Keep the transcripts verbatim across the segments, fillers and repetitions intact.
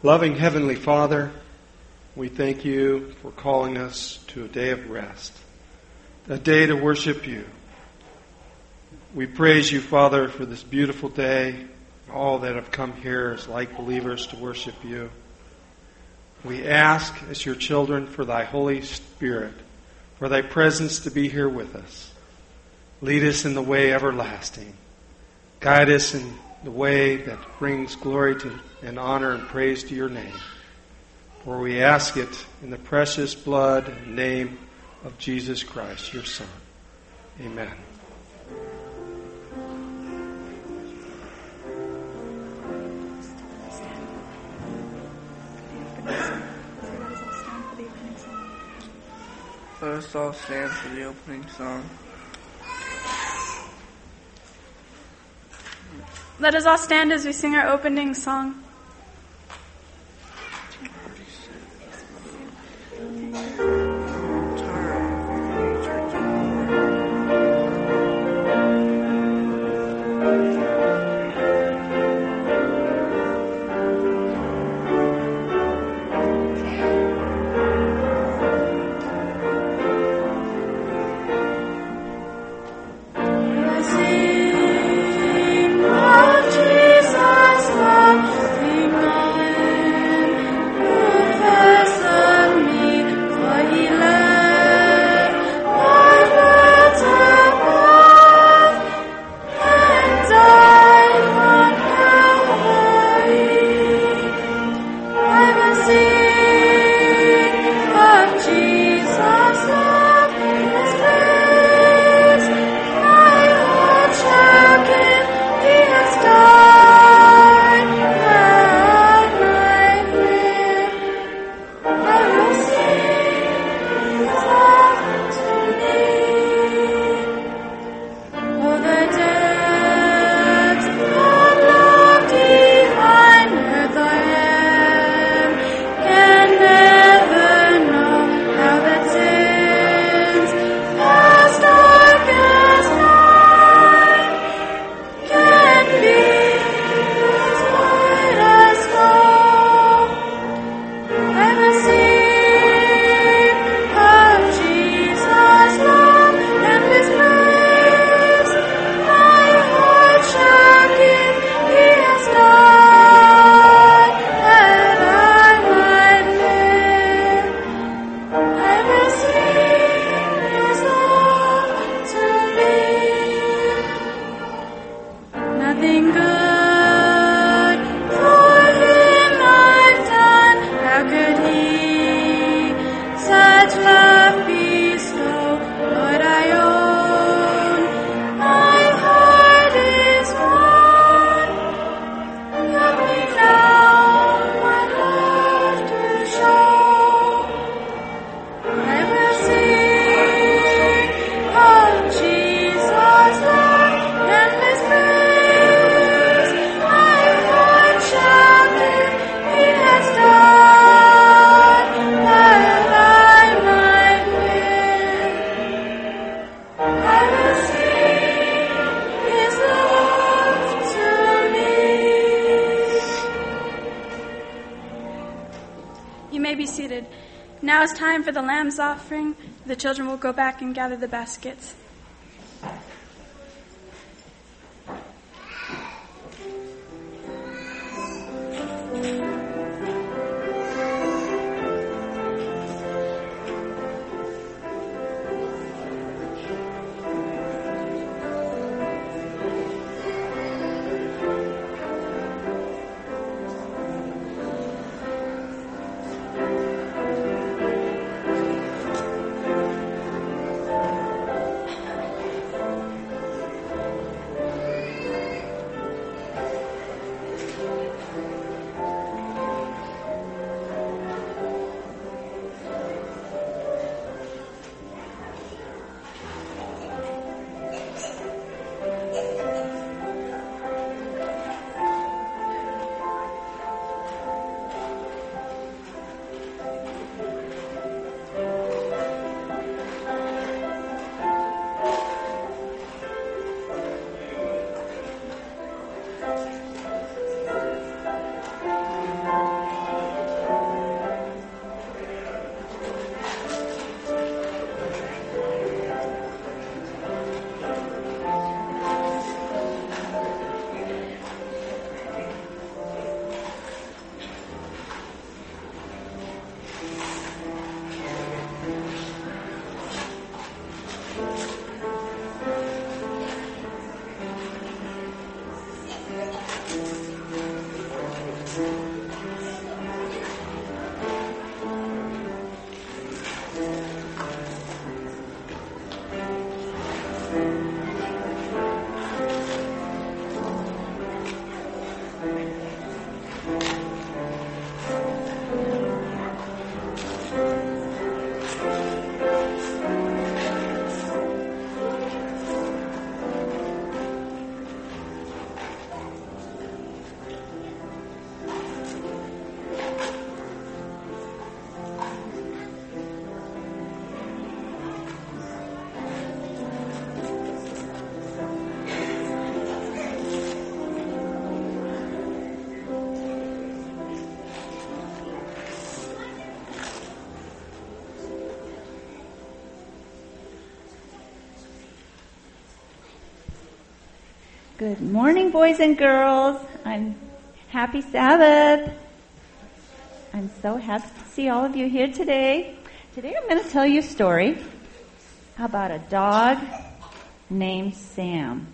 Loving Heavenly Father, we thank you for calling us to a day of rest, a day to worship you. We praise you, Father, for this beautiful day, all that have come here as like believers to worship you. We ask, as your children, for thy Holy Spirit, for thy presence to be here with us. Lead us in the way everlasting. Guide us in the way that brings glory to and honor and praise to your name. For we ask it in the precious blood and name of Jesus Christ, your Son. Amen. Let us all stand for the opening song. Let us all stand as we sing our opening song. Now it's time for the lamb's offering. The children will go back and gather the baskets. Good morning, boys and girls. I'm happy Sabbath. I'm so happy to see all of you here today. Today I'm going to tell you a story about a dog named Sam.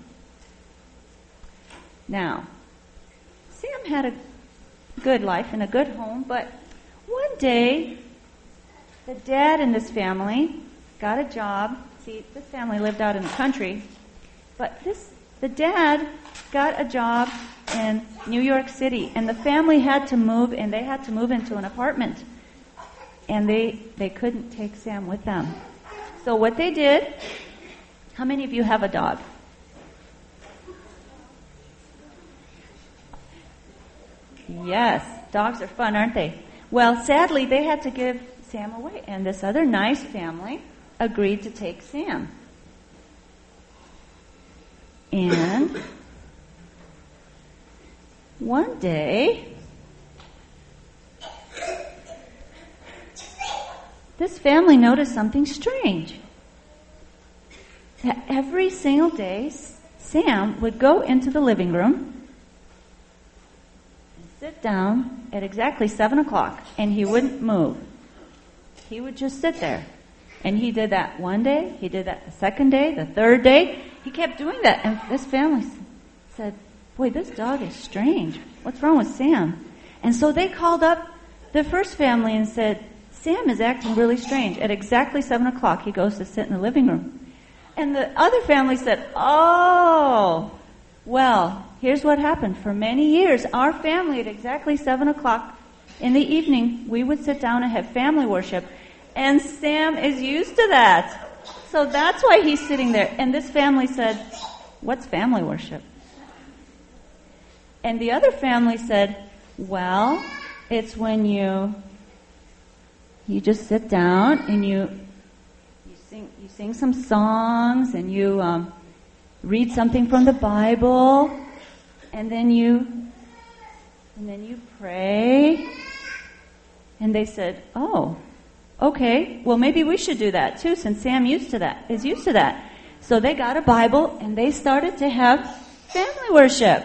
Now, Sam had a good life in a good home, but one day the dad in this family got a job. See, this family lived out in the country, but this the dad got a job in New York City, and the family had to move, and they had to move into an apartment, and they they couldn't take Sam with them. So what they did, how many of you have a dog? Yes, dogs are fun, aren't they? Well, sadly, they had to give Sam away, and this other nice family agreed to take Sam. And one day, this family noticed something strange. That every single day, Sam would go into the living room and sit down at exactly seven o'clock, and he wouldn't move. He would just sit there. And he did that one day, he did that the second day, the third day. He kept doing that. And this family said, boy, this dog is strange. What's wrong with Sam? And so they called up the first family and said, Sam is acting really strange. At exactly seven o'clock, he goes to sit in the living room. And the other family said, oh, well, here's what happened. For many years, our family at exactly seven o'clock in the evening, we would sit down and have family worship. And Sam is used to that. So that's why he's sitting there. And this family said, what's family worship? And the other family said, well, it's when you you just sit down and you you sing you sing some songs and you um, read something from the Bible, and then you and then you pray. And they said, oh, okay, well, maybe we should do that too, since Sam used to that, is used to that. So they got a Bible and they started to have family worship.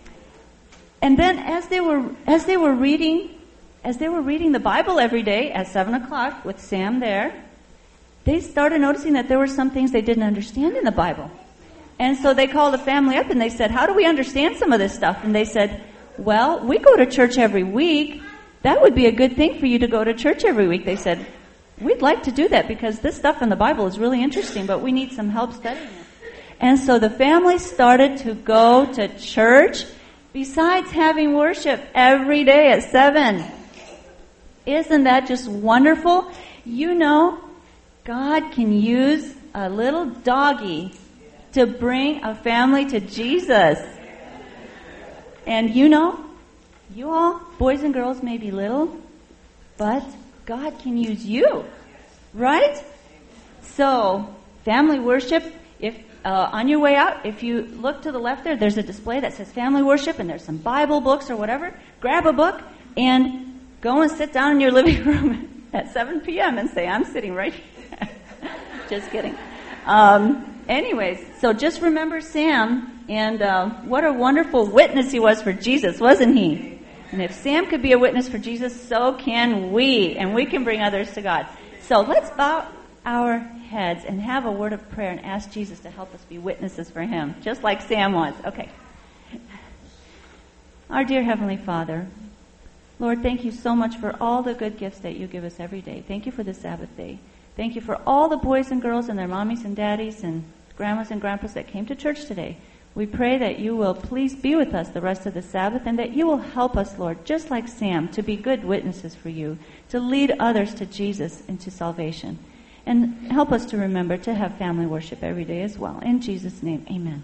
And then as they were as they were reading as they were reading the Bible every day at seven o'clock with Sam there, they started noticing that there were some things they didn't understand in the Bible. And so they called the family up and they said, how do we understand some of this stuff? And they said, well, we go to church every week. That would be a good thing for you to go to church every week. They said, we'd like to do that because this stuff in the Bible is really interesting, but we need some help studying it. And so the family started to go to church besides having worship every day at seven. Isn't that just wonderful? You know, God can use a little doggy to bring a family to Jesus. And you know, you all, boys and girls, may be little, but God can use you, right? So, family worship, if uh, on your way out, if you look to the left there, there's a display that says family worship, and there's some Bible books or whatever. Grab a book and go and sit down in your living room at seven p.m. and say, I'm sitting right here. Just kidding. Um, anyways, so just remember Sam, and uh, what a wonderful witness he was for Jesus, wasn't he? And if Sam could be a witness for Jesus, so can we, and we can bring others to God. So let's bow our heads and have a word of prayer and ask Jesus to help us be witnesses for him, just like Sam was. Okay. Our dear Heavenly Father, Lord, thank you so much for all the good gifts that you give us every day. Thank you for the Sabbath day. Thank you for all the boys and girls and their mommies and daddies and grandmas and grandpas that came to church today. We pray that you will please be with us the rest of the Sabbath, and that you will help us, Lord, just like Sam, to be good witnesses for you, to lead others to Jesus and to salvation. And help us to remember to have family worship every day as well. In Jesus' name, amen.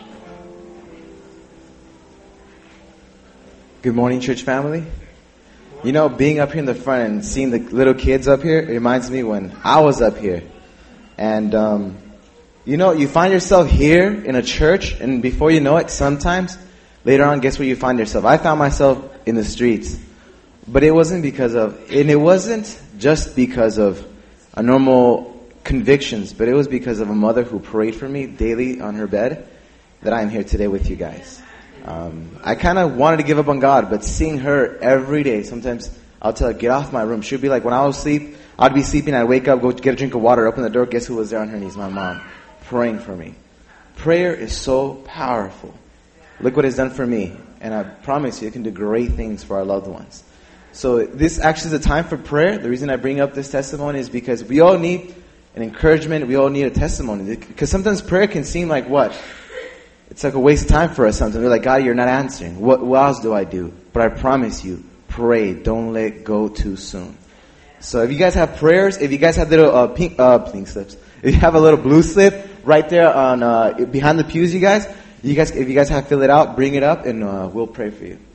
Good morning, church family. You know, being up here in the front and seeing the little kids up here, it reminds me when I was up here. And, um, you know, you find yourself here in a church, and before you know it, sometimes, later on, guess where you find yourself? I found myself in the streets. But it wasn't because of, and it wasn't just because of a normal convictions, but it was because of a mother who prayed for me daily on her bed that I am here today with you guys. Um, I kind of wanted to give up on God, but seeing her every day, sometimes I'll tell her, get off my room. She'd be like, when I was asleep, I'd be sleeping, I'd wake up, go get a drink of water, open the door, guess who was there on her knees? My mom, praying for me. Prayer is so powerful. Look what it's done for me. And I promise you, it can do great things for our loved ones. So this actually is a time for prayer. The reason I bring up this testimony is because we all need an encouragement. We all need a testimony. Because sometimes prayer can seem like what? It's like a waste of time for us sometimes. We're like, God, you're not answering. What, what else do I do? But I promise you, pray. Don't let go too soon. So if you guys have prayers, if you guys have little uh, pink, uh, pink slips, if you have a little blue slip right there on uh, behind the pews, you guys, you guys, if you guys have to fill it out, bring it up, and uh, we'll pray for you.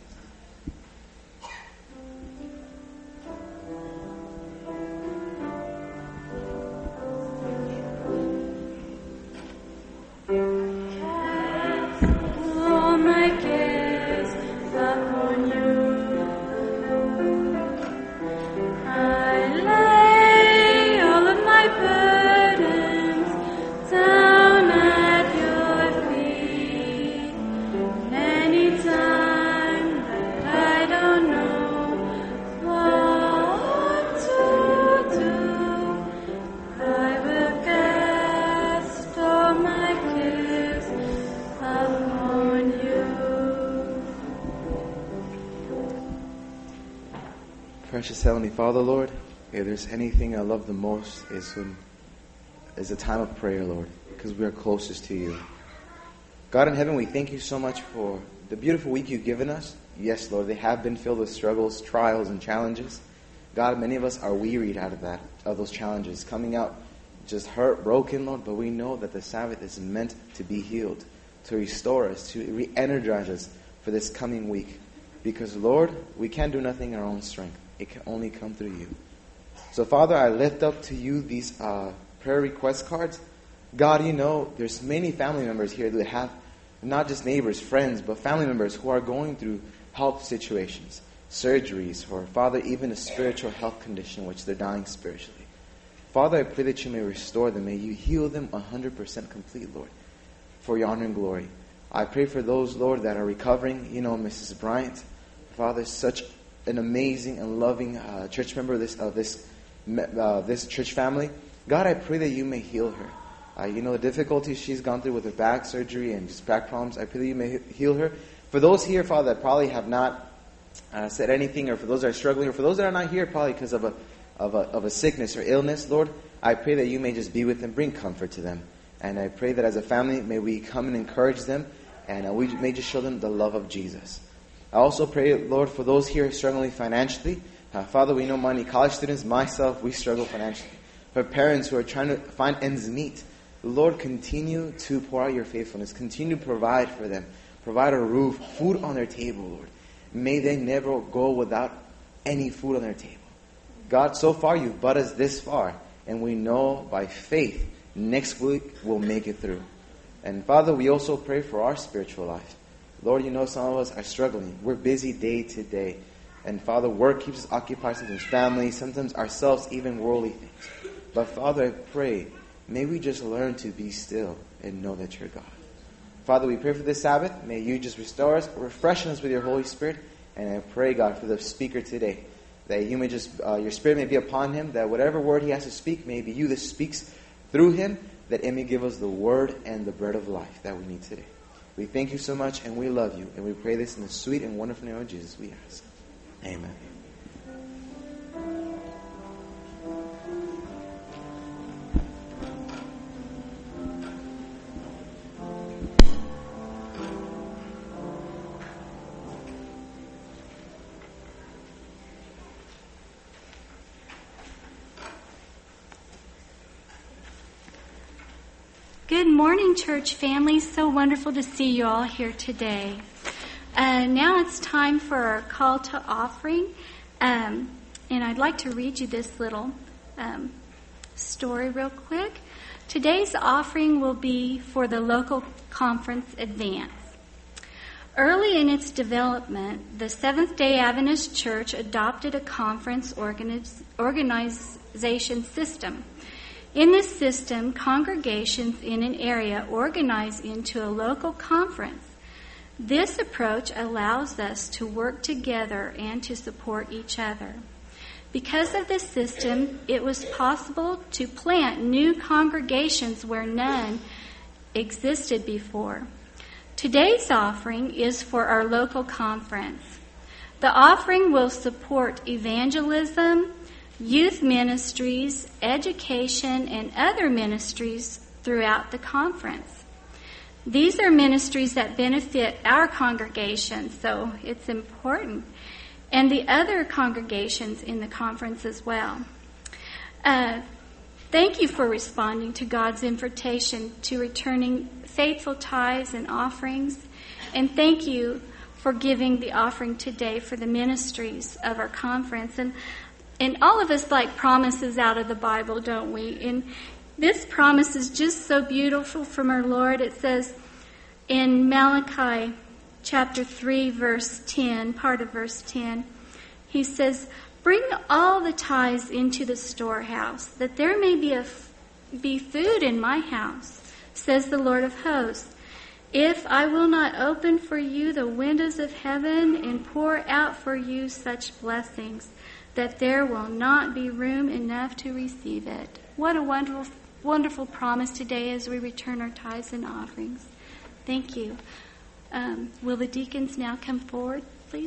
Precious Heavenly Father, Lord, if there's anything I love the most is when is a time of prayer, Lord, because we are closest to you. God in heaven, we thank you so much for the beautiful week you've given us. Yes, Lord, they have been filled with struggles, trials, and challenges. God, many of us are wearied out of that, of those challenges, coming out just hurt, broken, Lord, but we know that the Sabbath is meant to be healed, to restore us, to re-energize us for this coming week. Because, Lord, we can't do nothing in our own strength. It can only come through you. So, Father, I lift up to you these uh, prayer request cards. God, you know, there's many family members here that have not just neighbors, friends, but family members who are going through health situations, surgeries, or, Father, even a spiritual health condition in which they're dying spiritually. Father, I pray that you may restore them. May you heal them one hundred percent complete, Lord, for your honor and glory. I pray for those, Lord, that are recovering. You know, Missus Bryant, Father, such an amazing and loving uh, church member of this of this uh, this church family. God, I pray that you may heal her. Uh, you know the difficulties she's gone through with her back surgery and just back problems. I pray that you may heal her. For those here, Father, that probably have not uh, said anything, or for those that are struggling, or for those that are not here probably because of a of a of a sickness or illness, Lord, I pray that you may just be with them, bring comfort to them. And I pray that as a family, may we come and encourage them, and uh, we may just show them the love of Jesus. I also pray, Lord, for those here struggling financially. Uh, Father, we know many college students, myself, we struggle financially. For parents who are trying to find ends meet, Lord, continue to pour out your faithfulness. Continue to provide for them. Provide a roof, food on their table, Lord. May they never go without any food on their table. God, so far you've brought us this far, and we know by faith next week we'll make it through. And Father, we also pray for our spiritual life. Lord, you know some of us are struggling. We're busy day to day. And Father, work keeps us occupied, sometimes family, sometimes ourselves, even worldly things. But Father, I pray, may we just learn to be still and know that you're God. Father, we pray for this Sabbath. May you just restore us, refresh us with your Holy Spirit. And I pray, God, for the speaker today, that you may just, uh, your Spirit may be upon him, that whatever word he has to speak, may be you that speaks through him, that it may give us the word and the bread of life that we need today. We thank you so much, and we love you. And we pray this in the sweet and wonderful name of Jesus, we ask. Amen. Good morning, church family. So wonderful to see you all here today. Uh, now it's time for our call to offering. Um, and I'd like to read you this little um, story real quick. Today's offering will be for the local conference advance. Early in its development, the Seventh-day Adventist Church adopted a conference organiz- organization system. In this system, congregations in an area organize into a local conference. This approach allows us to work together and to support each other. Because of this system, it was possible to plant new congregations where none existed before. Today's offering is for our local conference. The offering will support evangelism, youth ministries, education, and other ministries throughout the conference. These are ministries that benefit our congregation, so it's important, and the other congregations in the conference as well. Uh, thank you for responding to God's invitation to returning faithful tithes and offerings, and thank you for giving the offering today for the ministries of our conference. And and all of us like promises out of the Bible, don't we? And this promise is just so beautiful from our Lord. It says in Malachi chapter three, verse ten, part of verse ten, he says, "Bring all the tithes into the storehouse, that there may be a be food in my house, says the Lord of hosts. If I will not open for you the windows of heaven and pour out for you such blessings, that there will not be room enough to receive it." What a wonderful, wonderful promise today as we return our tithes and offerings. Thank you. Um, will the deacons now come forward, please?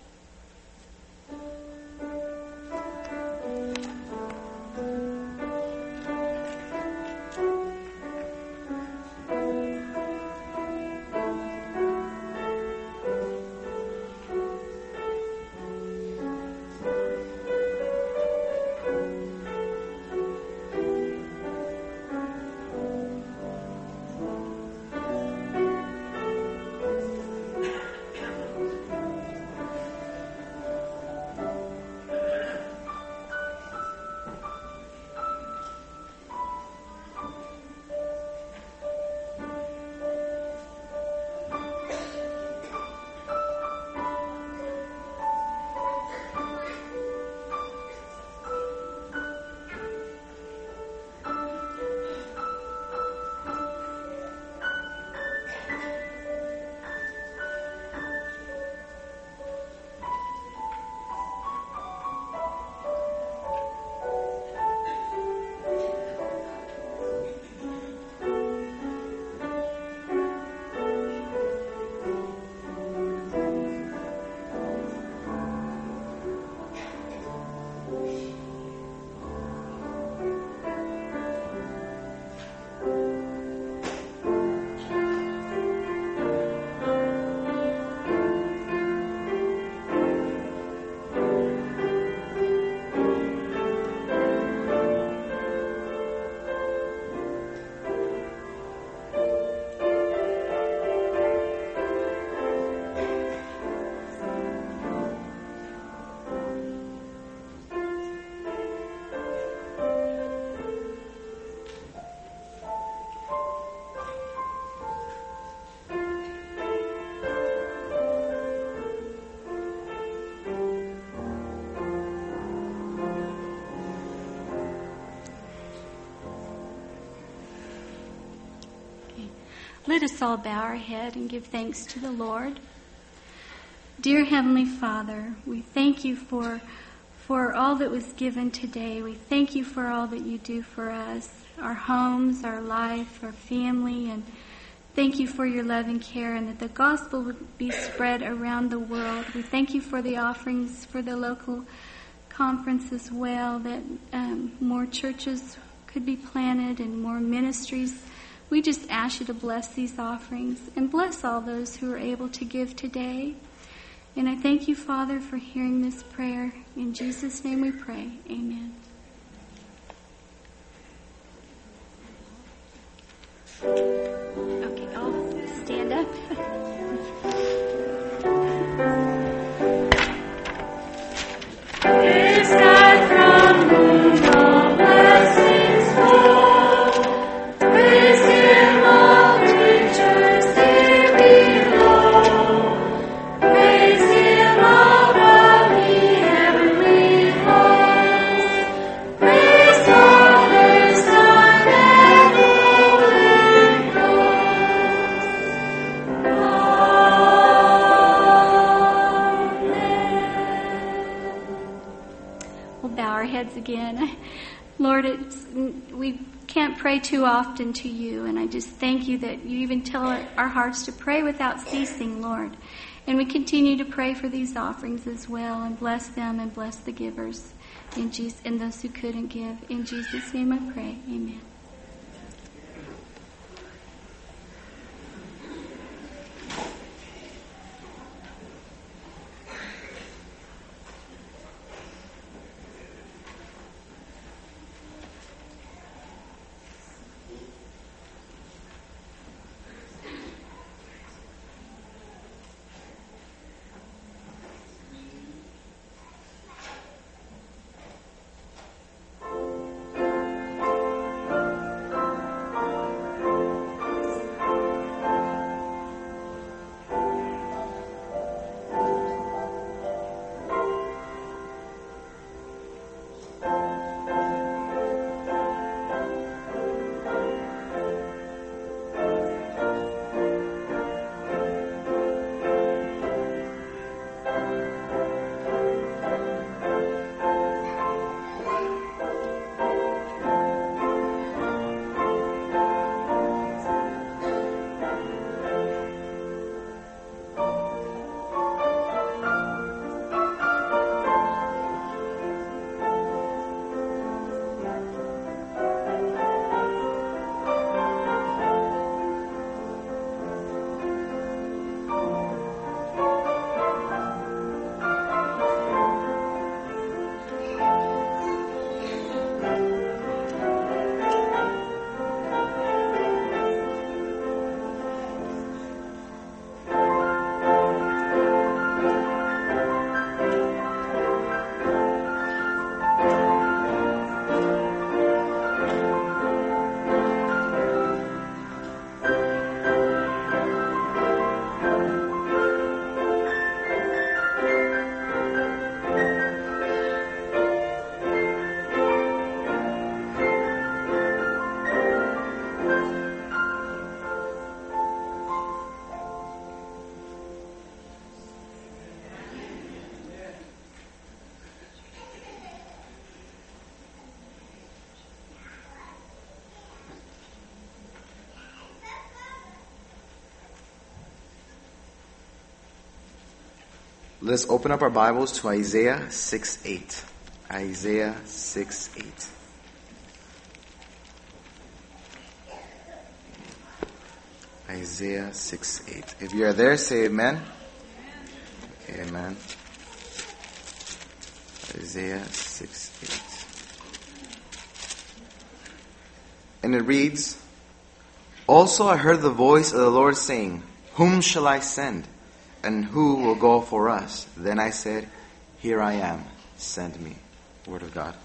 Let us all bow our head and give thanks to the Lord. Dear Heavenly Father, we thank you for, for all that was given today. We thank you for all that you do for us, our homes, our life, our family, and thank you for your love and care, and that the gospel would be spread around the world. We thank you for the offerings for the local conference as well, that um, more churches could be planted and more ministries. We just ask you to bless these offerings and bless all those who are able to give today. And I thank you, Father, for hearing this prayer. In Jesus' name we pray. Amen. Okay, I'll stand up. bow our heads again. Lord, it's, we can't pray too often to you, and I just thank you that you even tell our, our hearts to pray without ceasing, Lord. And we continue to pray for these offerings as well, and bless them and bless the givers, in Jesus, and those who couldn't give. In Jesus' name I pray. Amen. Let's open up our Bibles to Isaiah six eight. Isaiah six eight. Isaiah six eight. If you are there, say amen. Amen. Amen. Isaiah six eight. And it reads, "Also I heard the voice of the Lord saying, Whom shall I send? And who will go for us? Then I said, Here I am, send me." Word of God.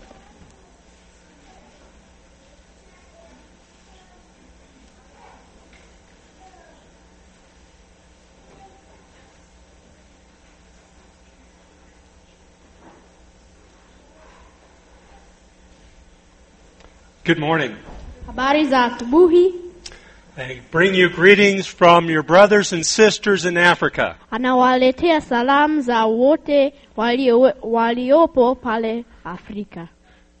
Good morning. Habari za asubuhi. I bring you greetings from your brothers and sisters in Africa. Anawaletea salamu za wote walio, waliopo pale Afrika.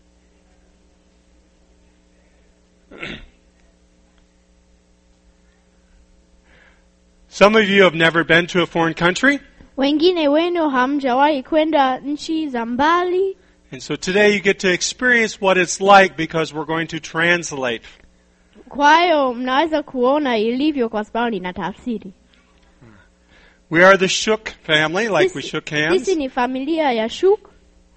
Some of you have never been to a foreign country. Wengine wenu hamjawahi kwenda nchi za mbali. And so today you get to experience what it's like because we're going to translate. Kwa hiyo mnaweza kuona ilivyo kwa sababu nina tafsiri. We are the Shook family, like we shook hands. Sisi ni familia ya Shook.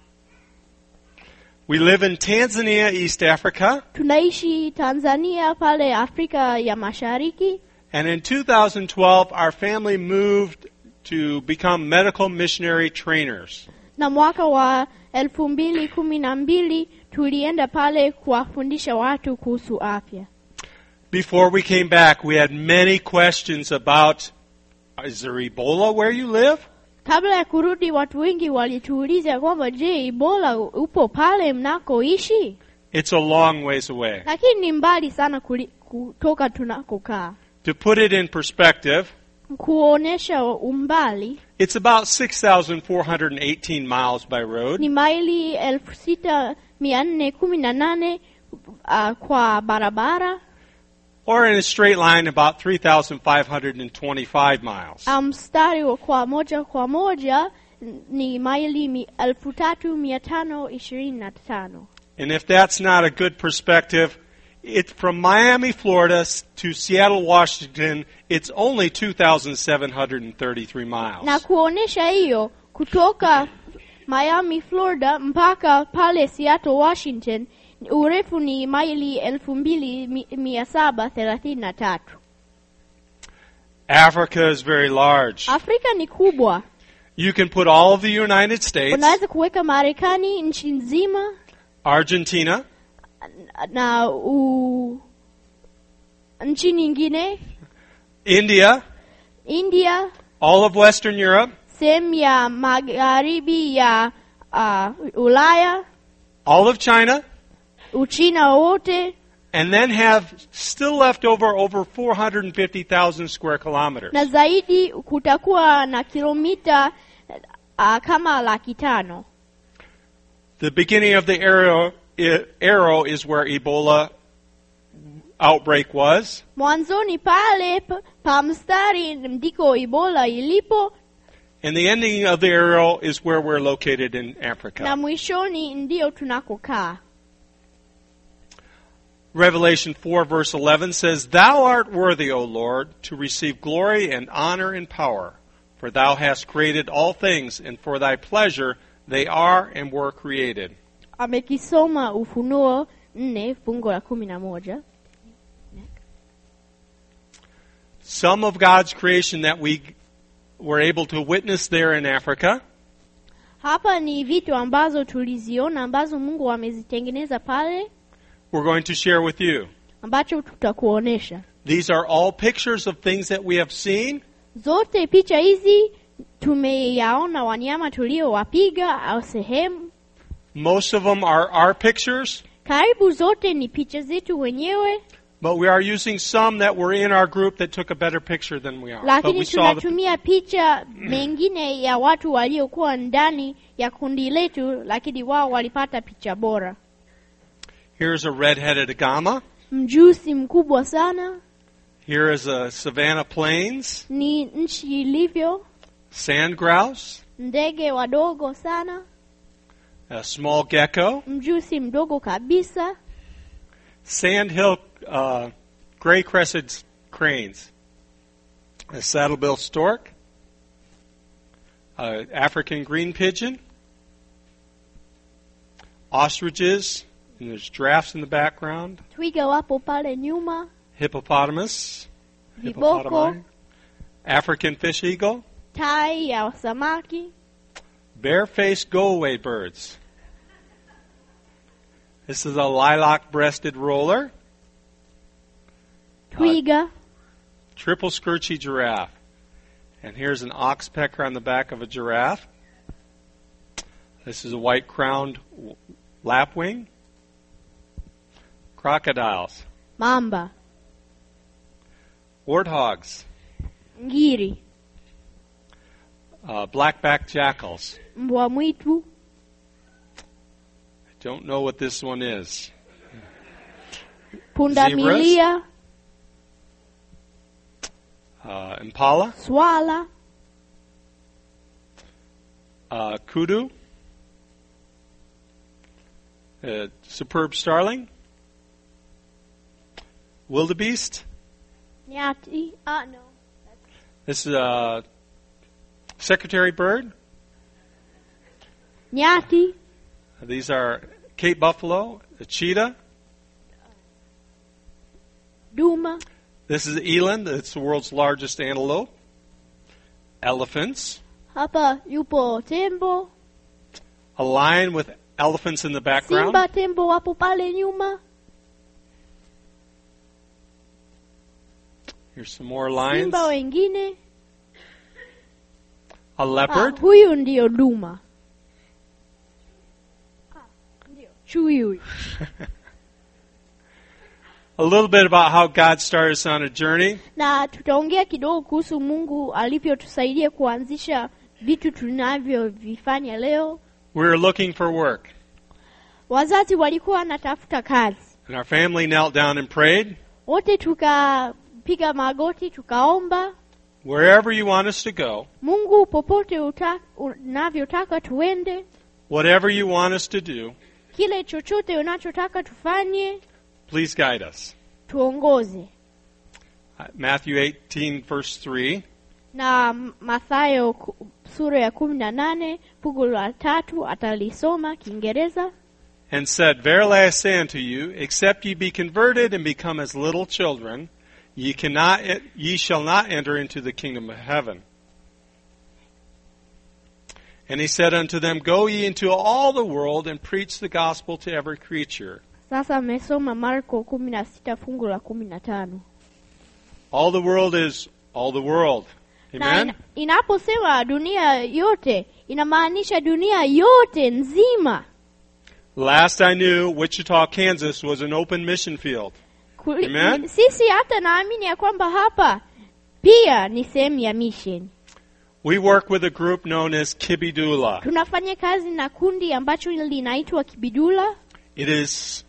We live in Tanzania, East Africa. Tunaishi Tanzania pale Afrika ya Mashariki. And in two thousand twelve, our family moved to become medical missionary trainers. Na mwaka wa elfu mbili kumi na mbili tulienda pale kuwafundisha watu kuhusu afya. Before we came back, we had many questions about, is there Ebola where you live? Kabla ya kurudi watu wengi walituuliza kwamba je, Ebola upo pale mnakoishi? It's a long ways away. Lakini ni mbali sana kuli, kutoka tunakokaa. To put it in perspective, kuonesha umbali, It's about six thousand four hundred eighteen miles by road. Ni maili elfu sita mia nne kumi na nane uh, kwa barabara. Or in a straight line, about three thousand five hundred twenty-five miles. Mstari um, kwa moja kwa moja ni maili mi, elfu tatu mia tano ishirini na tano. And if that's not a good perspective, it's from Miami, Florida to Seattle, Washington, it's only two thousand seven hundred thirty-three miles. Na kuonesha hiyo, kutoka Miami, Florida mpaka pale Seattle, Washington, urefu ni maili elfu mbili mia saba thelathini na tatu. Africa is very large. Afrika ni kubwa. You can put all of the United States, unaweza kuweka Marekani nchi nzima, Argentina, na u, nchi nyingine, India, India, all of Western Europe, sehemu ya magharibi ya uh, Ulaya, all of China, Uchina wote, and then have still left over over four hundred fifty thousand square kilometers. Na zaidi kutakuwa na kilomita uh, kama laki tano. The beginning of the arrow, I, arrow is where Ebola outbreak was. Mwanzoni pale pa mstari ndiko Ebola ilipo. And the ending of the arrow is where we're located in Africa. Na mwishoni ndio tunakokaa. Revelation four verse eleven says, Thou art worthy, O Lord, to receive glory and honor and power, for thou hast created all things, and for thy pleasure they are and were created. Amekisoma Ufunuo nne fungu la kumi na moja. Some of God's creation that we were able to witness there in Africa. Hapa ni vitu ambazo tuliziona ambazo Mungu amezitengeneza pale. We're going to share with you. Ambacho tutakuonesha. These are all pictures of things that we have seen. Zote picha hizi tumeyaona wanyama tuliowapiga au sehemu. Most of them are our pictures. Karibu zote ni picha zetu wenyewe. But we are using some that were in our group that took a better picture than we are. Lakini but we saw tunatumia the... picha mengine ya watu waliokuwa ndani ya kundi letu, lakini wao walipata picha bora. Here's a red-headed agama. Mjusi mkubwa sana. Here is a savanna plains. Ni nchi ilivyo. Sand grouse. Ndege wadogo sana. A small gecko. Mjusi mdogo kabisa. Sandhill uh, gray-crested cranes. A saddlebill stork. Uh, African green pigeon. Ostriches. And there's giraffes in the background. Twiga wapo pale nyuma. Hippopotamus. Viboko. African fish eagle. Tai ya samaki. Bare-faced go-away birds. This is a lilac-breasted roller. Twiga. Uh, triple scurchy giraffe. And here's an oxpecker on the back of a giraffe. This is a white-crowned lapwing. Crocodiles. Mamba. Warthogs. Ngiri. Uh, black-backed jackals. Mbwa mwitu. I don't know what this one is. Pundamilia. Uh, impala. Swala. Uh, kudu. Uh, superb starling. Wildebeest. Nyati. Ah, no. This is a secretary bird. Nyati. These are Cape buffalo, a cheetah. Duma. This is eland. It's the world's largest antelope. Elephants. Hapa yupo tembo. A lion with elephants in the background. Simba, tembo wapo pale nyuma. Here's some more lions. Simba wengine. A leopard. Ah, huyu ndio duma. Ah, ndio. Chui huyu. A little bit about how God started us on a journey. Na tutaongea kidogo kuhusu Mungu alivyotusaidia kuanzisha vitu tunavyovifanya leo. We were looking for work. Wazazi walikuwa wanatafuta kazi. And our family knelt down and prayed. Wote tukapiga magoti tukaomba. Wherever you want us to go, Mungu, popote uta, unavyotaka tuende, whatever you want us to do, kile chochote unachotaka tufanye, please guide us. tuongoze. Uh, Matthew eighteen, verse three. Na Mathayo ku- sura ya kumi na nane fungu la tatu atalisoma Kiingereza. And said, Verily I say unto you, except ye be converted and become as little children, ye cannot, ye shall not enter into the kingdom of heaven. And he said unto them, Go ye into all the world and preach the gospel to every creature. Sasa amesoma Marko kumi na sita fungu la kumi na tano. All the world is all the world. Na Amen? ina, inaposema dunia yote inamaanisha dunia yote nzima. Last I knew, Wichita, Kansas was an open mission field. Kuli- Amen. Sisi hata naamini ya kwamba hapa pia ni sehemu ya mission. We work with a group known as Kibidula. Tunafanya kazi na kundi ambacho linaitwa Kibidula. It is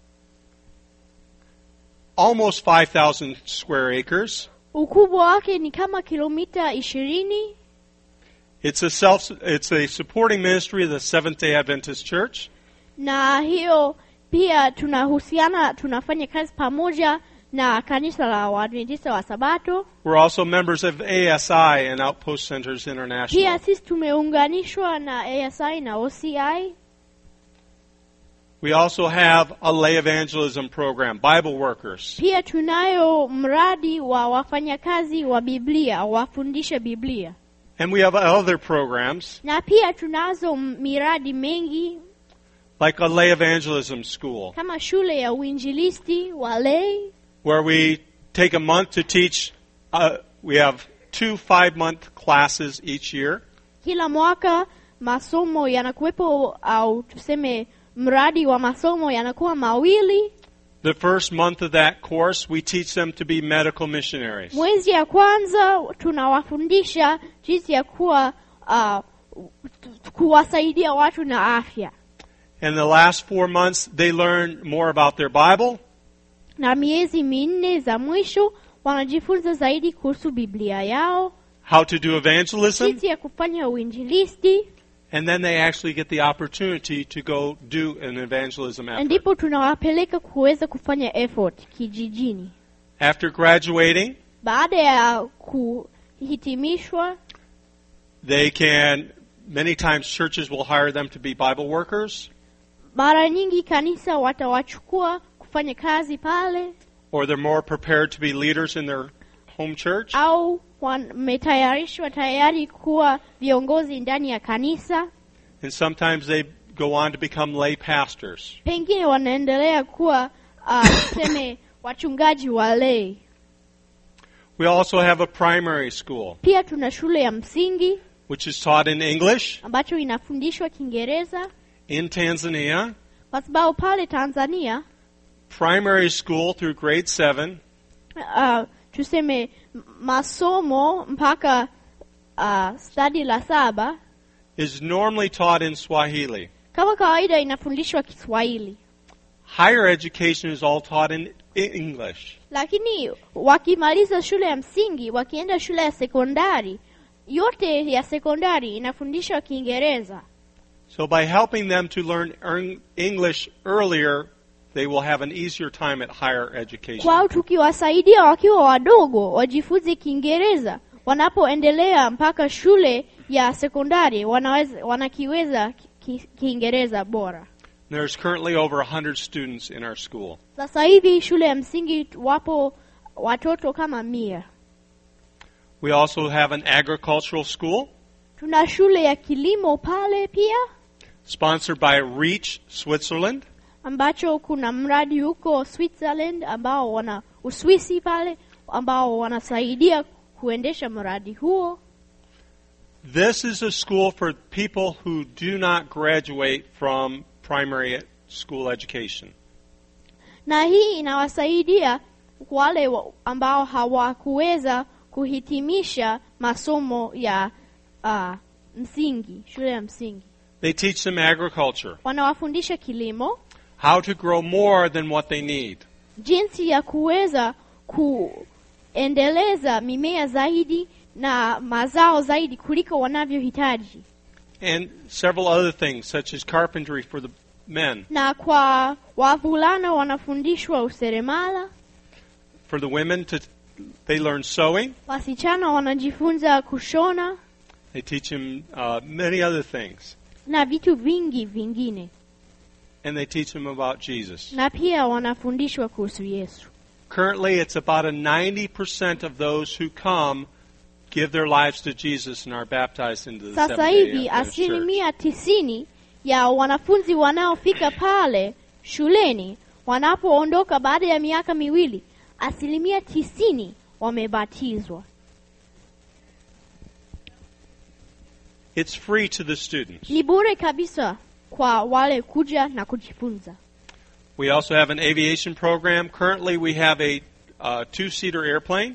almost five thousand square acres. Ukubwa wake ni kama kilomita ishirini. It's a self it's a supporting ministry of the Seventh-day Adventist Church. Na hiyo pia tunahusiana, tunafanya kazi pamoja na kanisa la Waadventista wa Sabato. We're also members of A S I and Outpost Centers International. Pia sisi tumeunganishwa na A S I na O C I. We also have a lay evangelism program, Bible workers. Pia tunayo mradi wa wafanyakazi wa Biblia, wafundisha Biblia. And we have other programs, Na pia tunazo miradi mengi like a lay evangelism school, kama shule ya uinjilisti wa lay. where we take a month to teach. Uh, we have two five-month classes each year. Kila mwaka masomo yanakuwepo, au tuseme mradi wa masomo yanakuwa mawili. The first month of that course, we teach them to be medical missionaries. Mwezi ya kwanza tunawafundisha jinsi ya kuwa uh, kuwasaidia watu na afya. And the last four months, they learn more about their Bible, Na miezi minne za mwisho wanajifunza zaidi kuhusu Biblia yao, how to do evangelism, jinsi ya kufanya uinjilisti. and then they actually get the opportunity to go do an evangelism effort. Ndipo tunawapeleka kuweza kufanya effort kijijini. After graduating, Baada ya kuhitimishwa, they can, many times churches will hire them to be Bible workers, mara nyingi kanisa watawachukua kufanya kazi pale, or they're more prepared to be leaders in their home church. au wametayarishwa tayari kuwa viongozi ndani ya kanisa. And sometimes they go on to become lay pastors. Pengine wanaendelea kuwa uh, tuseme wachungaji wa lay. We also have a primary school, Pia tuna shule ya msingi which is taught in English ambacho inafundishwa Kiingereza, in Tanzania. kwa sababu pale Tanzania Primary school through grade seven uh, tuseme m- masomo mpaka uh, stadi la saba is normally taught in Swahili. kama kawaida inafundishwa Kiswahili, Higher education is all taught in in English. lakini wakimaliza shule ya msingi wakienda shule ya sekondari, yote ya sekondari inafundishwa Kiingereza. So by helping them to learn earn English earlier, they will have an easier time at higher education. Kwao tukiwasaidia wakiwa wadogo wajifunze Kiingereza, wanapoendelea mpaka shule ya sekondari wanaweza wanakiweza ki- Kiingereza bora. There's currently over one hundred students in our school. Sasa hivi shule ya msingi wapo watoto kama mia. We also have an agricultural school Tuna shule ya kilimo pale pia, sponsored by Reach Switzerland. ambacho kuna mradi huko Switzerland ambao wana Uswisi pale ambao wanasaidia kuendesha mradi huo. This is a school for people who do not graduate from primary school education. Na hii inawasaidia wale wa- ambao hawakuweza kuhitimisha masomo ya uh, msingi, shule ya msingi. They teach them agriculture, Wanawafundisha kilimo, how to grow more than what they need. jinsi ya kuweza kuendeleza mimea zaidi na mazao zaidi kuliko wanavyohitaji. And several other things, such as carpentry for the men. Na kwa wavulana wanafundishwa useremala, For the women, to they learn sewing. wasichana wanajifunza kushona They teach them uh, many other things. na vitu vingi vingine, And they teach them about Jesus. na pia wanafundishwa kuhusu Yesu. Currently, it's about a ninety percent of those who come give their lives to Jesus and are baptized into the Sasa Seventh-day hivi Adventist Church. asilimia tisini ya wanafunzi wanaofika pale shuleni wanapoondoka baada ya miaka miwili, asilimia tisini wamebatizwa. It's free to the students. Ni bure kabisa kwa wale kuja na kujifunza. We also have an aviation program. Currently, we have a uh, two-seater airplane.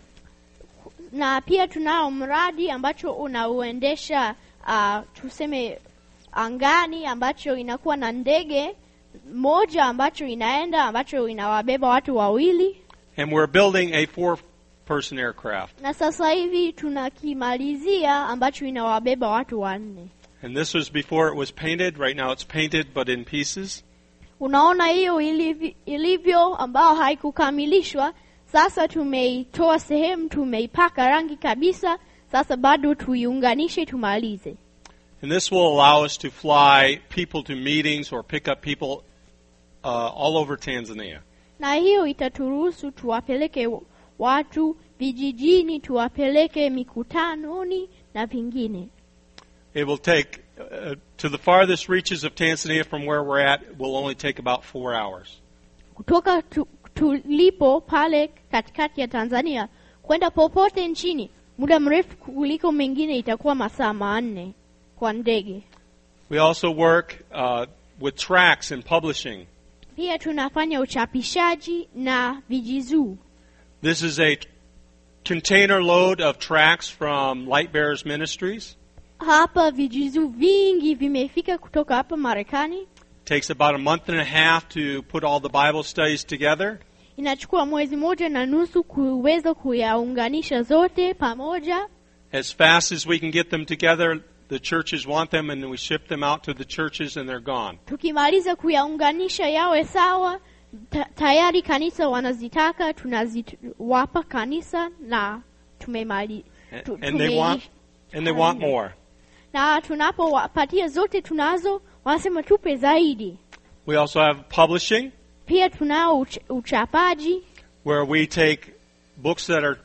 Na pia tunao mradi ambacho unauendesha uh, tuseme angani, ambacho inakuwa na ndege moja ambacho inaenda ambacho inawabeba watu wawili. And we're building a four-person aircraft. Na sasa hivi tunakimalizia ambacho inawabeba watu wanne. And this was before it was painted. Right now it's painted, but in pieces. Unaona hiyo ilivyo, ilivyo ambao haikukamilishwa. Sasa tumeitoa sehemu, tumeipaka rangi kabisa. Sasa bado tuiunganishe tumalize. And this will allow us to fly people to meetings or pick up people uh, all over Tanzania. Na hiyo itaturuhusu tuwapeleke watu vijijini, tuwapeleke mikutanoni na vingine. It will take, uh, to the farthest reaches of Tanzania from where we're at, will only take about four hours. Kutoka tu, tulipo pale katikati ya Tanzania kwenda popote nchini, muda mrefu kuliko mengine itakuwa masaa manne kwa ndege. We also work uh, with tracts and publishing. Pia tunafanya uchapishaji na vijizuu. This is a container load of tracts from Light Bearers Ministries. Hapa vijizuu vingi vimefika kutoka hapa Marekani. Takes about a month and a half to put all the Bible studies together. Inachukua mwezi moja na nusu kuweza kuyaunganisha zote pamoja. As fast as we can get them together, the churches want them, and we ship them out to the churches, and they're gone. Tukimaliza kuyaunganisha yawe sawa, ta tayari kanisa wanazitaka, tunaziwapa kanisa na tumemali tu, And they want, and they want more. Na tunapowapatia zote tunazo, wanasema tupe zaidi. We also have publishing, Pia tunao uch uchapaji, where we take books that are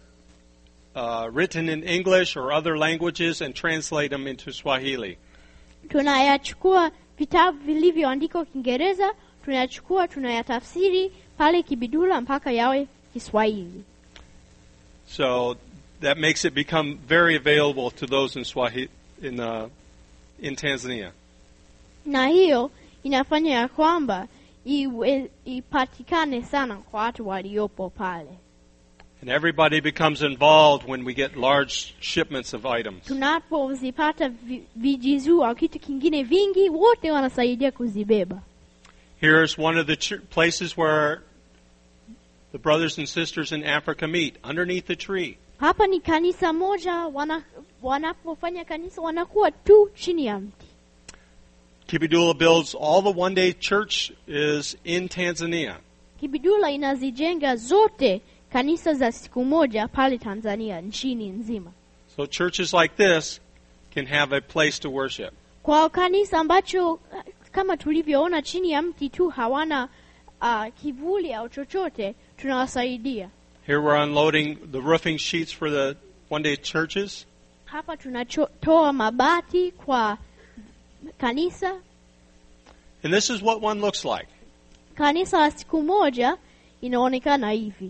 uh, written in English or other languages and translate them into Swahili. tunayachukua vitabu vilivyoandikwa Kiingereza, tunayachukua tunayatafsiri pale Kibidula mpaka yawe Kiswahili. So that makes it become very available to those in Swahili, in uh, in Tanzania. Na hiyo inafanya ya kwamba iwe, ipatikane sana kwa watu waliopo pale. And everybody becomes involved when we get large shipments of items. Tunapozipata vi, vijizuu au kitu kingine vingi, wote wanasaidia kuzibeba. Here's one of the ch- places where the brothers and sisters in Africa meet, underneath the tree. Hapa ni kanisa moja, wana, wanapofanya kanisa wanakuwa tu chini ya mti. Kibidula builds all the one-day church is in Tanzania. Kibidula inazijenga zote kanisa za siku moja pale Tanzania, nchini nzima. So churches like this can have a place to worship. Kwa kanisa ambacho kama tulivyoona chini ya mti tu, hawana uh, kivuli au chochote, tunawasaidia. Here we're unloading the roofing sheets for the one-day churches. Hapa tunatoa mabati kwa kanisa. And this is what one looks like. Kanisa la siku moja inaonekana hivi.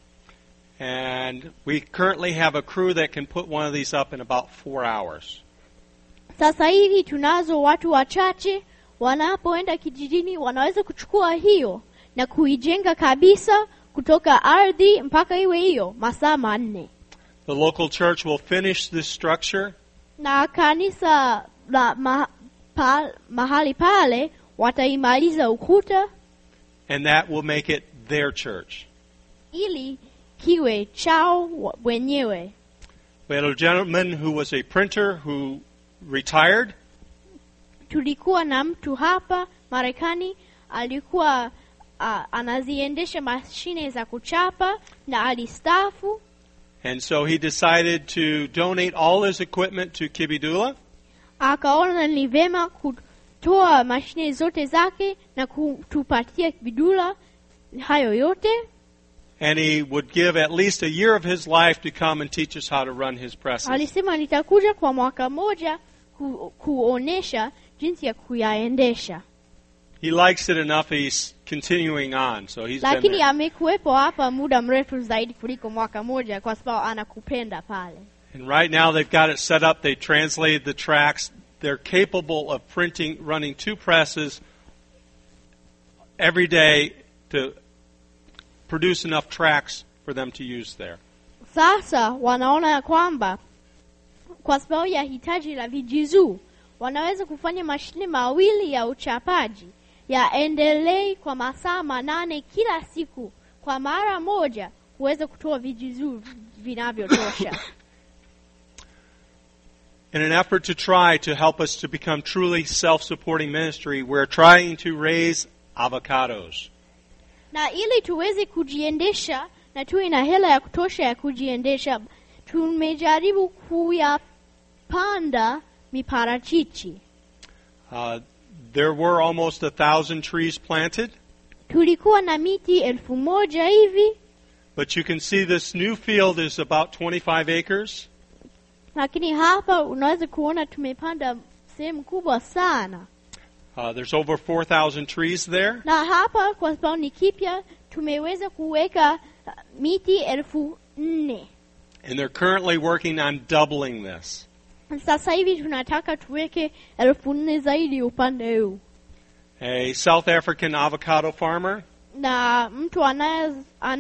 And we currently have a crew that can put one of these up in about four hours. Sasa hivi tunazo watu wachache, wanapoenda kijijini wanaweza kuchukua hiyo na kuijenga kabisa kutoka ardhi mpaka iwe hiyo masaa manne. The local church will finish this structure. Na kanisa la ma, pa, mahali pale wataimaliza ukuta and that will make it their church. ili kiwe chao wa- wenyewe. We had a gentleman who was a printer who retired, Tulikuwa na mtu hapa Marekani alikuwa uh, anaziendesha mashine za kuchapa na alistaafu, and so he decided to donate all his equipment to Kibidula. akaona ni vema kutoa mashine zote zake na kutupatia bidula hayo yote, And he would give at least a year of his life to come and teach us how to run his presses. alisema nitakuja kwa mwaka moja ku, kuonesha jinsi ya kuyaendesha, He likes it enough, he's continuing on, so he's been lakini there. amekuwepo hapa muda mrefu zaidi kuliko mwaka moja kwa sababu anakupenda pale. And right now they've got it set up, they translated the tracks. They're capable of printing, running two presses every day to produce enough tracks for them to use there. Sasa wanaona ya kwamba kwa sababu ya hitaji la vijizuu wanaweza kufanya mashine mawili ya uchapaji yaendelee kwa masaa manane kila siku, kwa mara moja huweza kutoa vijizuu vinavyotosha. In an effort to try to help us to become truly self-supporting ministry, we're trying to raise avocados. Na ili tuweze kujiendesha na tuwe na hela ya kutosha ya kujiendesha, tumejaribu kuyapanda miparachichi. Uh, there were almost a thousand trees planted, Tulikuwa na miti elfu moja hivi, but you can see this new field is about twenty-five acres. lakini hapa unaweza kuona tumepanda sehemu kubwa sana. Uh, there's over four thousand trees there. Na hapa kwa sababu ni kipya tumeweza kuweka uh, miti elfu nne. And they're currently working on doubling this. Sasa hivi tunataka tuweke elfu nne zaidi upande huu. A South African avocado farmer Na mtu anaye-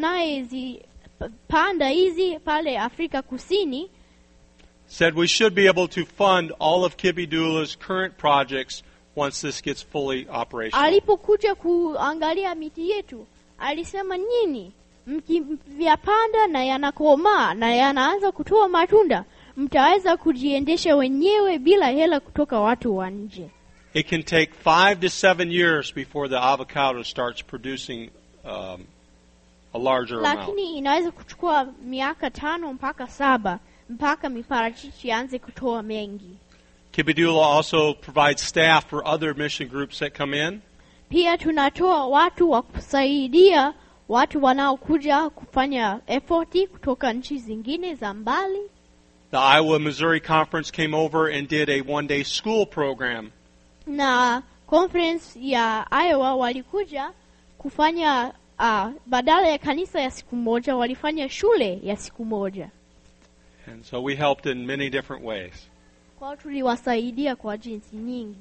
anayezipanda hizi pale Afrika Kusini said we should be able to fund all of Kibidula's current projects once this gets fully operational. alipokuja kuangalia miti yetu alisema, nyinyi mkivyapanda na yanakomaa na yanaanza kutoa matunda, mtaweza kujiendesha wenyewe bila hela kutoka watu wa nje. It can take five to seven years before the avocado starts producing um, a larger amount. Lakini inaweza kuchukua miaka tano mpaka saba mpaka miparachichi yaanze kutoa mengi. Kibidula also provides staff for other mission groups that come in. Pia tunatoa watu wa kusaidia watu wanaokuja kufanya effort kutoka nchi zingine za mbali. The Iowa Missouri Conference came over and did a one-day school program. Na conference ya Iowa walikuja kufanya uh, badala ya kanisa ya siku moja walifanya shule ya siku moja. And so we helped in many different ways. Kwa tuliwasaidia kwa jinsi nyingi.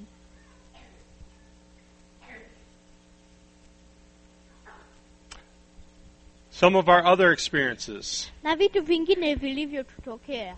Some of our other experiences. Na vitu vingine vilivyotutokea.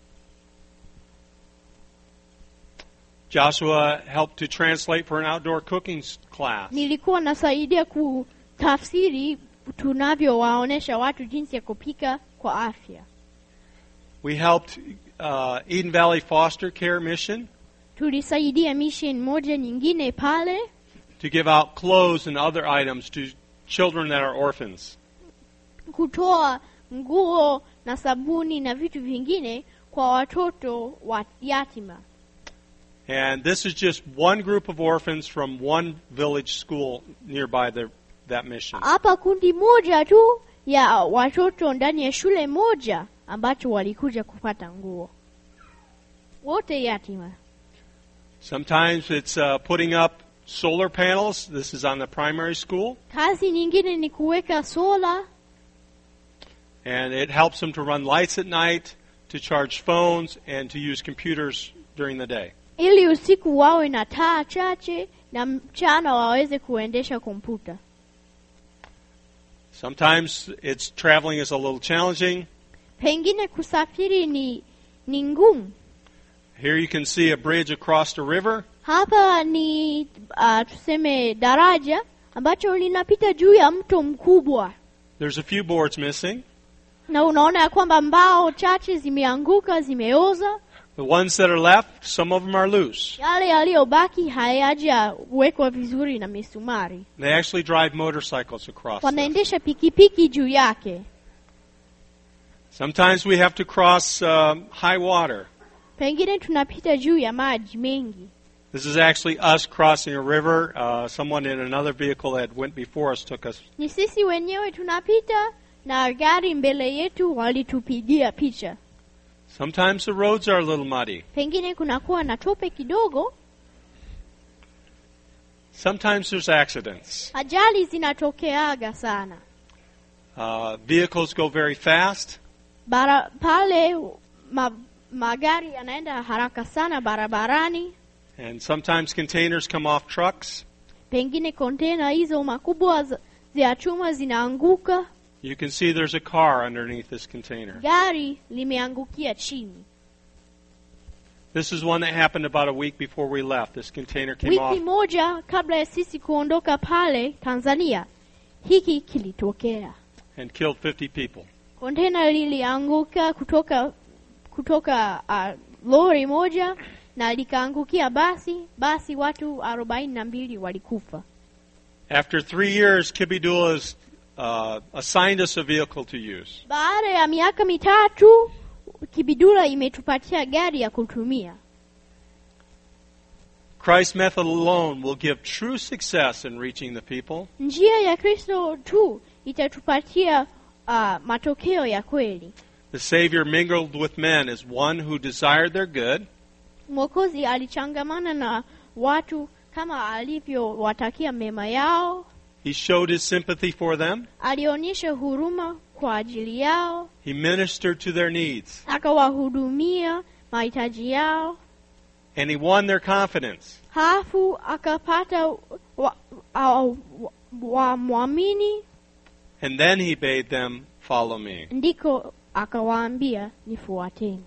Joshua helped to translate for an outdoor cooking s- class. Nilikuwa nasaidia kutafsiri tunavyowaonesha watu jinsi ya kupika kwa afya. We helped uh, Eden Valley Foster Care Mission Tulisaidia mission moja nyingine pale to give out clothes and other items to children that are orphans. kutoa nguo na sabuni na vitu vingine kwa watoto wa yatima. And this is just one group of orphans from one village school nearby the, that mission. Hapa kundi moja tu ya watoto ndani ya shule moja ambacho walikuja kupata nguo. Wote yatima. Sometimes it's uh, putting up solar panels. This is on the primary school. Kazi nyingine ni kuweka sola, And it helps them to run lights at night, to charge phones, and to use computers during the day. ili usiku wawe na taa chache na mchana waweze kuendesha kompyuta. Sometimes it's traveling is a little challenging, Pengine kusafiri ni ni ngumu, Here you can see a bridge across the river. Hapa ni uh, tuseme daraja ambacho linapita juu ya mto mkubwa. There's a few boards missing. Na unaona ya kwamba mbao chache zimeanguka, zimeoza. The ones that are left, some of them are loose. Yale yaliyobaki hayajawekwa vizuri na misumari. They actually drive motorcycles across this. Wanaendesha pikipiki juu yake. Sometimes we have to cross um, high water. Pengine tunapita juu ya maji mengi. This is actually us crossing a river. Uh, someone in another vehicle that went before us took us. Ni sisi wenyewe tunapita na gari mbele yetu walitupigia picha. Sometimes the roads are a little muddy. Pengine kunakuwa na tope kidogo. Sometimes there's accidents. Ajali zinatokeaga sana. Uh, vehicles go very fast. Bara, pale ma, magari yanaenda haraka sana barabarani. And sometimes containers come off trucks. Pengine kontena hizo makubwa za chuma zinaanguka. You can see there's a car underneath this container. Gari limeangukia chini. This is one that happened about a week before we left. This container came Wiki off. moja kabla ya sisi kuondoka pale Tanzania, hiki kilitokea. And killed fifty people. Kontena lilianguka kutoka kutoka uh, lori moja na likaangukia basi, basi watu arobaini na mbili walikufa. After three years, Kibidula has uh, assigned us a vehicle to use. Baada ya miaka mitatu, Kibidula imetupatia gari ya kutumia. Christ's method alone will give true success in reaching the people. Njia ya Kristo tu itatupatia uh, matokeo ya kweli. The Savior mingled with men as one who desired their good. Mwokozi alichangamana na watu kama alivyowatakia mema yao. He showed his sympathy for them. Alionyesha huruma kwa ajili yao. He ministered to their needs. Akawahudumia mahitaji yao. And he won their confidence. Hafu akapata wa, wa, wa muamini. And then he bade them follow me. Ndiko akawaambia nifuateni.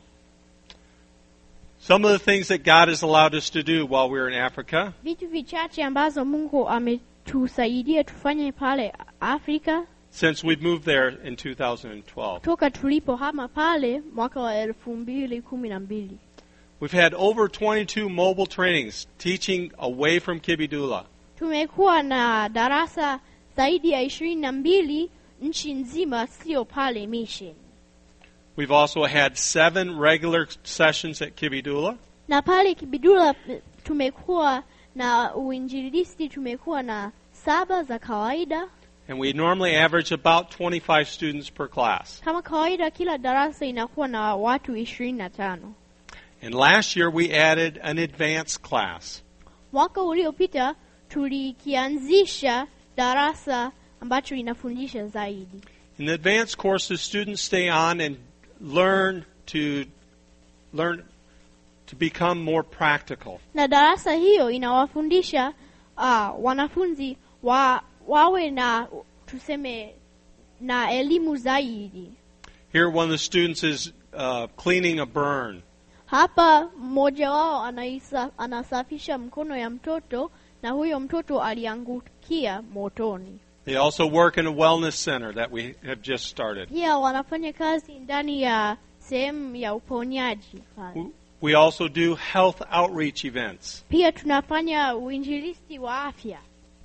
Some of the things that God has allowed us to do while we were in Africa. Vitu vichache ambazo Mungu ametusaidia tufanye pale Afrika. Since we've moved there in two thousand twelve. Toka tulipohama pale mwaka wa elfu mbili kumi na mbili. We've had over twenty-two mobile trainings teaching away from Kibidula. Tumekuwa na darasa zaidi ya ishirini na mbili nchi nzima, sio pale mission. We've also had seven regular sessions at Kibidula. Na pale Kibidula tumekuwa na uinjilisti, tumekuwa na saba za kawaida. And we normally average about twenty-five students per class. Kama kawaida kila darasa inakuwa na watu ishirini na tano. And last year we added an advanced class. Mwaka uliopita tulikianzisha darasa ambacho inafundisha zaidi. In the advanced courses, students stay on and learn to learn to become more practical. Na darasa hiyo inawafundisha uh, wanafunzi wa, wawe na tuseme na elimu zaidi. Here one of the students is uh, cleaning a burn. Hapa mmoja wao anaisa, anasafisha mkono ya mtoto na huyo mtoto aliangukia motoni. They also work in a wellness center that we have just started. Pia wanafanya kazi ndani ya sehemu ya uponyaji. We also do health outreach events. Pia tunafanya uinjilisti wa afya.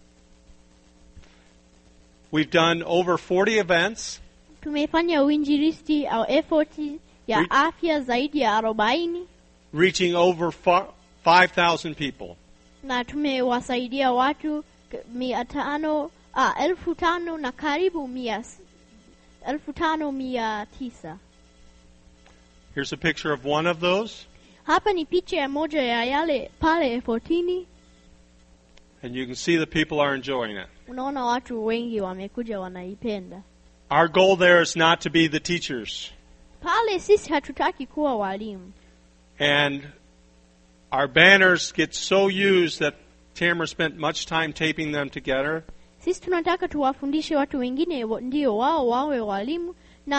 We've done over forty events. Tumefanya uinjilisti au effort ya Re- afya zaidi ya arobaini. Reaching over five thousand people. Na tumewasaidia watu mia tano, ah, elfu tano na karibu mia, elfu tano mia tisa. Here's a picture of one of those. Hapa ni picha ya moja ya yale pale effortini. And you can see the people are enjoying it. Unaona watu wengi wamekuja wanaipenda. Our goal there is not to be the teachers. Pale sisi hatutaki kuwa walimu. And our banners get so used that Tamara spent much time taping them together. Sisi tunataka tuwafundishe watu wengine ndio wao wawe walimu, na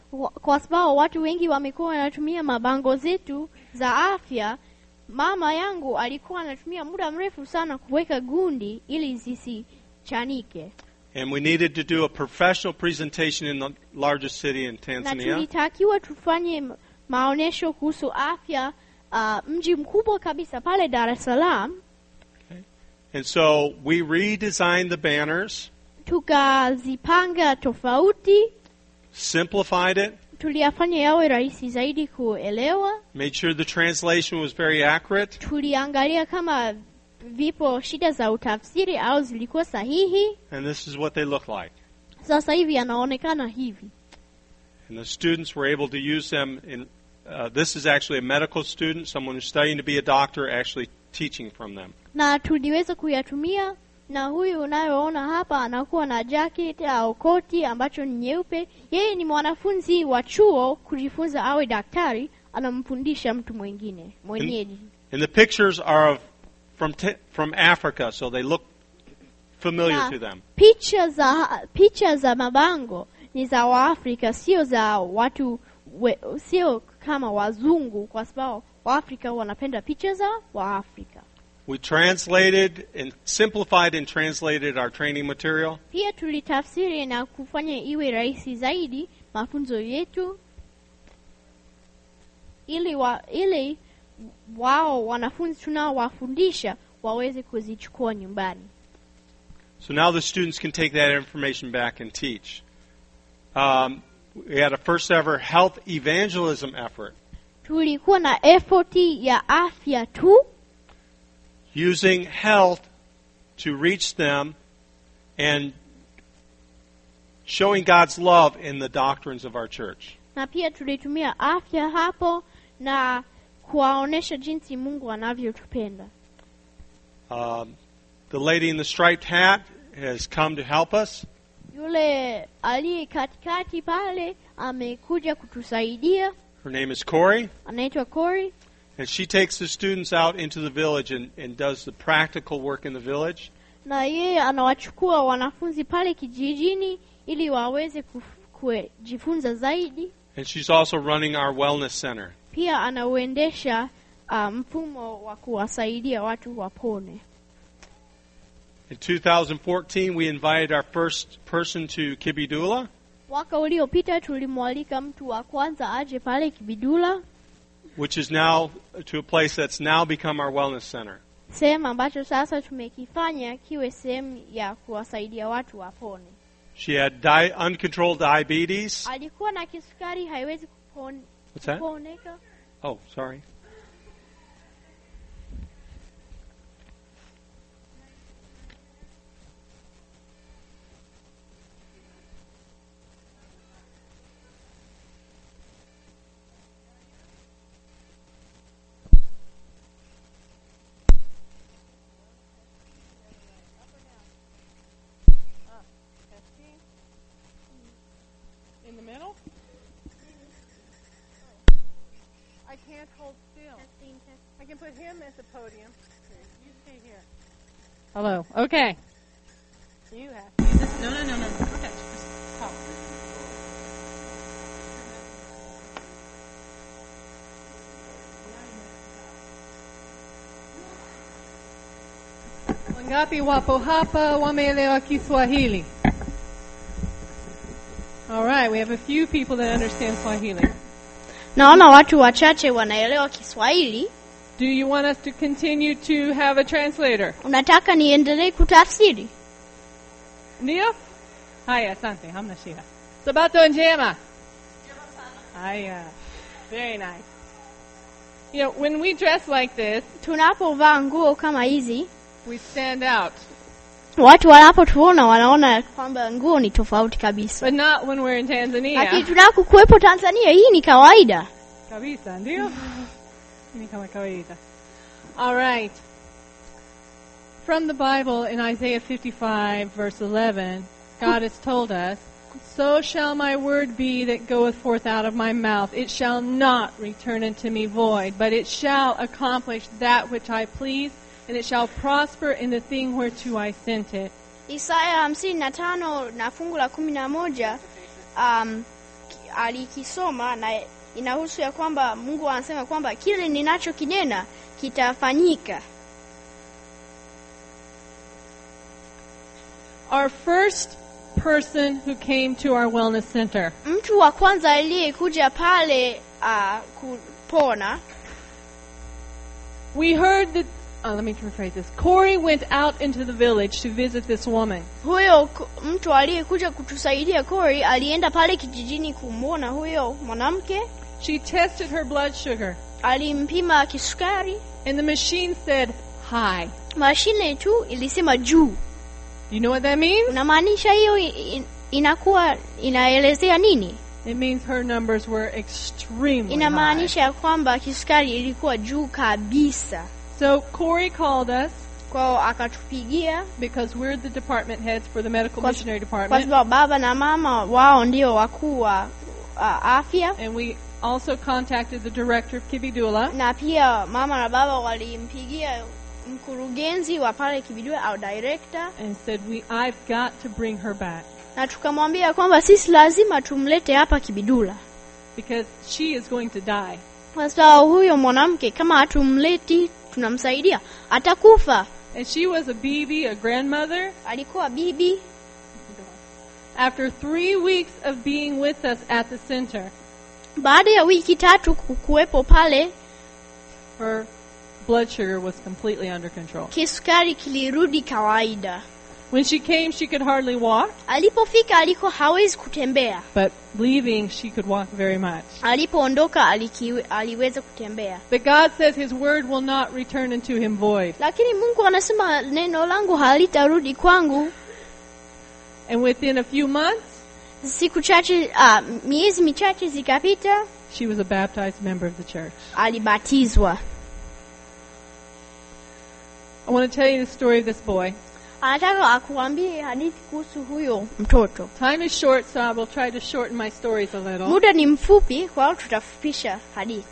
wa- kwa sababu watu wengi wamekuwa wanatumia mabango zetu za afya. Mama yangu alikuwa anatumia muda mrefu sana kuweka gundi ili zisichanike, And we needed to do a professional presentation in the largest city in na Tanzania. tulitakiwa tufanye ma- maonesho kuhusu afya uh, mji mkubwa kabisa pale Dar es Salaam. And so we redesigned the banners, Tukazipanga tofauti, simplified it, tuliyafanya yawe rahisi zaidi kuelewa. made sure the translation was very accurate, Tuliangalia kama vipo shida za utafsiri au zilikuwa sahihi. and this is what they look like. Sasa hivi yanaonekana hivi, And the students were able to use them in, uh, this is actually a medical student, someone who's studying to be a doctor, actually teaching from them. na tuliweza kuyatumia. Na huyu unayoona hapa anakuwa na jacket au koti ambacho ni nyeupe. Yeye ni mwanafunzi wa chuo kujifunza awe daktari, anamfundisha mtu mwingine mwenyeji. And the pictures are of, from, t- from Africa, so they look familiar Na to them. picha za picha za mabango ni za Waafrika, sio za watu we, sio kama wazungu, kwa sababu Waafrika wanapenda picha za Waafrika. We translated and simplified and translated our training material. Pia tulitafsiri na kufanya iwe rahisi zaidi mafunzo yetu, ili wa, ili wao wanafunzi tunaowafundisha waweze kuzichukua nyumbani. So now the students can take that information back and teach. Um, we had a first ever health evangelism effort Tulikuwa na effort ya afya tu, using health to reach them and showing God's love in the doctrines of our church. na pia tulitumia afya hapo na kuwaonesha jinsi Mungu anavyotupenda. Um, the lady in the striped hat has come to help us. Yule aliye katikati pale amekuja kutusaidia, Her name is Corey, anaitwa Corey, and she takes the students out into the village and, and does the practical work in the village. na yeye anawachukua wanafunzi pale kijijini ili waweze kuf- kujifunza zaidi. And she's also running our wellness center. Pia anauendesha uh, mfumo wa kuwasaidia watu wapone. In two thousand fourteen, we invited our first person to Kibidula, Mwaka uliopita tulimwalika mtu wa kwanza aje pale Kibidula, which is now to a place that's now become our wellness center. sehemu ambacho sasa tumekifanya kiwe sehemu ya kuwasaidia watu wapone. She had di- uncontrolled diabetes. Alikuwa na kisukari, haiwezi kupon- What's that? kuponeka. Oh, sorry. In the middle? I can't hold still. I can put him at the podium. Here, you stay here. Hello. Okay. You have. No, no, no, no. Okay, just talk. Wangapi wapo hapa wameelewa Kiswahili? All right, we have a few people that understand Swahili. Naona watu wachache wanaelewa Kiswahili. Do you want us to continue to have a translator? Unataka niendelee kutafsiri? Ndio? Haya, asante, hamna shida. Sabato njema. Haya. Very nice. You know, when we dress like this, Tunapovaa nguo kama hizi, we stand out. watu wanapotuona wanaona kwamba nguo ni tofauti kabisa. But not when we're in Tanzania. Lakini tunapokuwepo Tanzania, hii ni kawaida. Kabisa, ndio? Ni kama kawaida. All right. From the Bible in Isaiah fifty-five verse eleven, God has told us, "So shall my word be that goeth forth out of my mouth. It shall not return unto me void, but it shall accomplish that which I please, and it shall prosper in the thing whereto I sent it." Isaya hamsini na tano na fungu la kumi na moja, um, alikisoma na inahusu ya kwamba Mungu anasema kwamba kile ninachokinena kitafanyika. Our first person who came to our wellness center, Mtu wa kwanza aliyekuja pale uh, kupona, we heard that, uh, let me rephrase this. Corey went out into the village to visit this woman. huyo k- mtu aliyekuja kutusaidia Corey alienda pale kijijini kumwona huyo mwanamke. She tested her blood sugar, Alimpima kisukari, and the machine said high. mashine tu ilisema juu. You know what that means? Unamaanisha hiyo in, inakuwa inaelezea nini? It means her numbers were extremely high. Inamaanisha ya kwamba kisukari ilikuwa juu kabisa. So Corey called us Kwao akatupigia because we're the department heads for the medical Kwa- missionary kwa department, sababu baba na mama wao ndio wakuu wa uh, afya, and we also contacted the director of Kibidula. na pia mama na baba walimpigia mkurugenzi wa pale Kibidula au director, And said, "We, I've got to bring her back na tukamwambia kwamba sisi lazima tumlete hapa Kibidula because she is going to die." kwa sababu huyo mwanamke kama hatumleti tunamsaidia atakufa. And she was a B B, a grandmother. Alikuwa bibi. After three weeks of being with us at the center, Baada ya wiki tatu kukuwepo pale, her blood sugar was completely under control. kisukari kilirudi kawaida. When she came, she could hardly walk, Alipofika aliko hawezi kutembea. but leaving, she could walk very much. Alipoondoka alikiwe, aliweza kutembea. But God says His word will not return unto Him void. Lakini Mungu anasema neno langu halitarudi kwangu. And within a few months, Siku chache, uh, miezi michache zikapita, she was a baptized member of the church. alibatizwa. I want to tell you the story of this boy. Anataka akuambie hadithi kuhusu huyo mtoto. Time is short, so I will try to shorten my stories a little. Muda ni mfupi, kwa hiyo tutafupisha hadithi.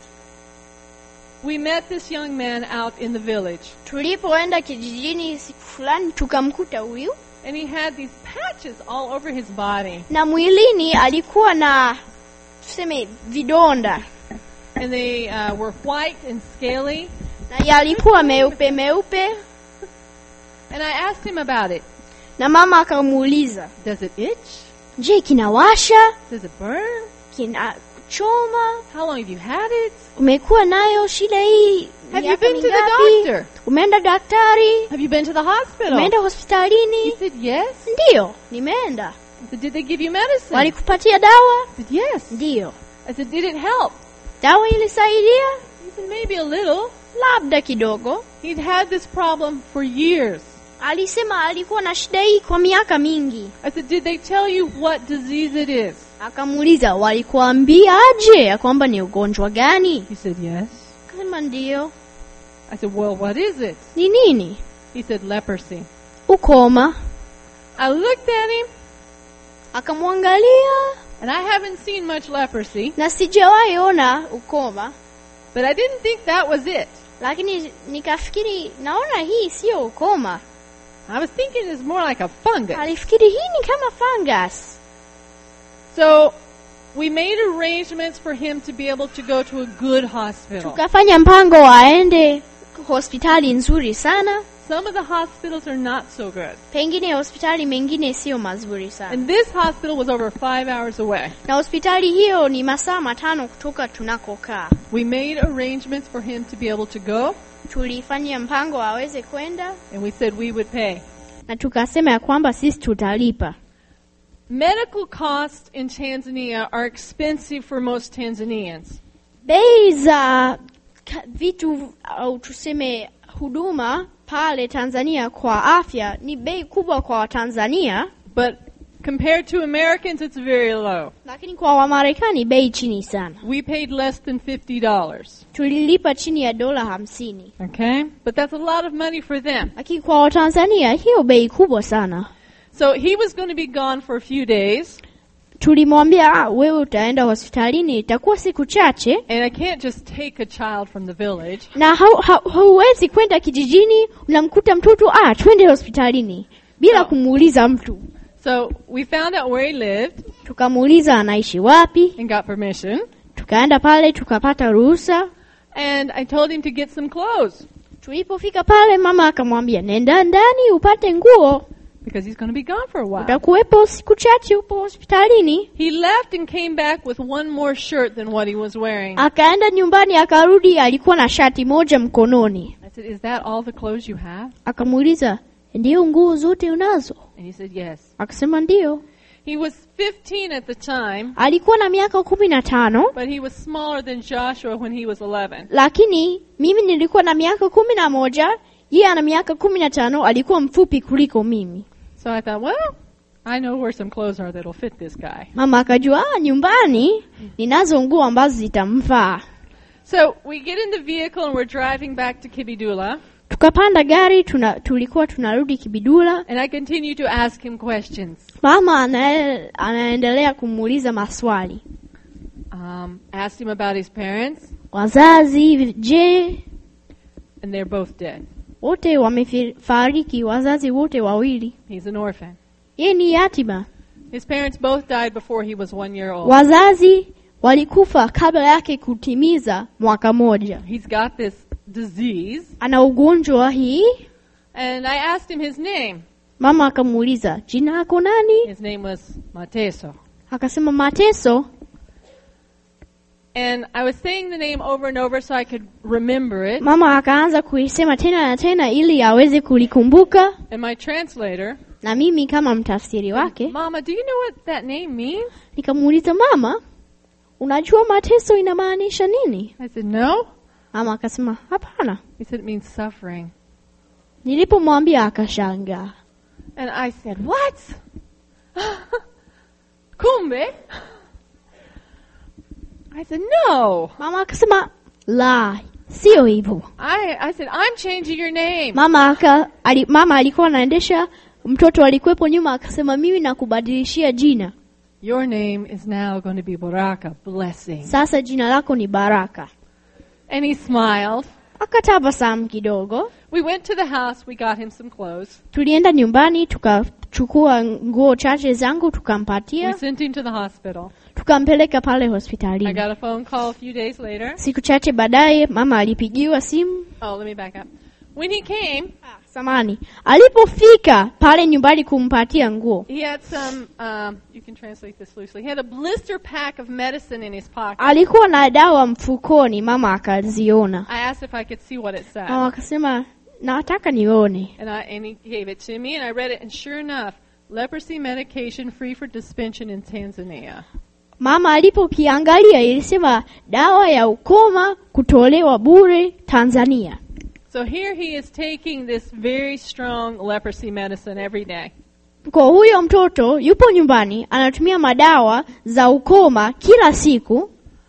We met this young man out in the village, Tulipoenda kijijini siku fulani tukamkuta huyu, and he had these patches all over his body, na mwilini alikuwa na tuseme vidonda, and they uh, were white and scaly. na yalikuwa meupe meupe. And I asked him about it. Na mama akamuuliza, Does it itch? je, kinawasha? Does it burn? Kina choma? How long have you had it? Umekuwa nayo shida hii Have you miaka been to the mingapi? doctor? Umeenda daktari? Have you been to the hospital? Umeenda He hospitalini? said yes. Ndiyo, nimeenda. I said, did they give you medicine? Walikupatia dawa? He said yes. Ndiyo. I said, did it help? Dawa ilisaidia? He said, maybe a little. Labda kidogo. He'd had this problem for years. Alisema alikuwa na shida hii kwa miaka mingi. I said, did they tell you what disease it is? Akamuuliza, walikuambia aje ya kwamba ni ugonjwa gani? He said yes. Akasema ndiyo. I said, well, what is it? Ni nini? He said, leprosy. Ukoma. I looked at him, Akamwangalia, and I haven't seen much leprosy, na sijawahi ona ukoma, but I didn't think that was it. lakini nikafikiri naona hii sio ukoma. I was thinking it's more like a fungus. Alifikiri hii ni kama fungus. So we made arrangements for him to be able to go to a good hospital. Tukafanya mpango aende hospitali nzuri sana. Some of the hospitals are not so good. Pengine hospitali mengine sio mazuri sana. And this hospital was over five hours away. Na hospitali hiyo ni masaa matano kutoka tunakokaa. We made arrangements for him to be able to go, Tulifanya mpango aweze kwenda, and we said we would pay. na tukasema ya kwamba sisi tutalipa. Medical costs in Tanzania are expensive for most Tanzanians. Bei za ka- vitu au tuseme huduma pale Tanzania kwa afya ni bei kubwa kwa Watanzania, But compared to Americans, it's very low. lakini kwa Wamarekani bei chini sana. We paid less than fifty dollars. Tulilipa chini ya dola hamsini. Okay? But that's a lot of money for them. Lakini kwa Watanzania hiyo bei kubwa sana. So he was going to be gone for a few days, Tulimwambia, ah, wewe utaenda hospitalini itakuwa siku chache, and I can't just take a child from the village. na hau- hau- hauwezi kwenda kijijini unamkuta mtoto, ah, twende hospitalini bila No. kumuuliza mtu. So we found out where he lived. Tukamuuliza anaishi wapi. and got permission. Tukaenda pale tukapata ruhusa. And I told him to get some clothes Tulipofika pale mama akamwambia nenda ndani upate nguo. because he's going to be gone for a while. Utakuwepo siku chache upo hospitalini. He left and came back with one more shirt than what he was wearing. Akaenda nyumbani akarudi alikuwa na shati moja mkononi. I said, "Is that all the clothes you have?" Akamuuliza, "Ndio nguo zote unazo?" And he said, "Yes." Akasema ndio. He was fifteen at the time, Alikuwa na miaka kumi na tano, but he was smaller than Joshua when he was eleven. lakini mimi nilikuwa na miaka kumi na moja, yeye ana miaka kumi na tano, alikuwa mfupi kuliko mimi. So I thought, well, I know where some clothes are that'll fit this guy. Mama akajua, ah, nyumbani ninazo nguo ambazo zitamfaa. So we get in the vehicle and we're driving back to Kibidula. Tukapanda gari, tuna, tulikuwa tunarudi Kibidula. And I continue to ask him questions. Mama ana, anaendelea kumuuliza maswali. Um, asked him about his parents, Wazazi, je, and they're both dead. wote wamefariki, wazazi wote wawili. He's an orphan. Yeye ni yatima. His parents both died before he was one year old. Wazazi walikufa kabla yake kutimiza mwaka moja. He's got this disease. Ana ugonjwa hii. And I asked him his name. Mama akamuuliza, jina lako nani? His name was Mateso. Akasema Mateso. And I was saying the name over and over so I could remember it. Mama akaanza kuisema tena na tena ili aweze kulikumbuka. And my translator, na mimi kama mtafsiri wake, Mama, do you know what that name means? Nikamuuliza, mama, unajua mateso inamaanisha nini? I said, no. Mama akasema, hapana. He said, it means suffering. Nilipomwambia akashangaa. And I said, what? Kumbe? I said, no. Mama akasema, la, sio hivyo. I, I said, I'm changing your name. Mama aka, ali, mama alikuwa anaendesha, mtoto alikuwepo nyuma, akasema mimi nakubadilishia jina. Your name is now going to be Baraka, blessing. Sasa jina lako ni Baraka. And he smiled. Akatabasamu kidogo. We went to the house, we got him some clothes. Tulienda nyumbani, tukachukua nguo chache zangu, tukampatia. We sent him to the hospital. Tukampeleka pale I hospitalini. got a phone call a few days later. Siku chache baadaye mama alipigiwa simu. Oh, let me back up. When he came, ah, samani, alipofika pale nyumbani kumpatia nguo, he had some, um, you can translate this loosely, he had a blister pack of medicine in his pocket. alikuwa na dawa mfukoni. Mama akaziona. I asked if I could see what it said. Mama akasema, nataka nione. And, I, and he gave it to me, and I read it, and sure enough, leprosy medication free for dispensation in Tanzania. Mama alipokiangalia ilisema dawa ya ukoma kutolewa bure Tanzania. So here he is taking this very strong leprosy medicine every day. Kwa huyo mtoto yupo nyumbani anatumia madawa za ukoma kila siku.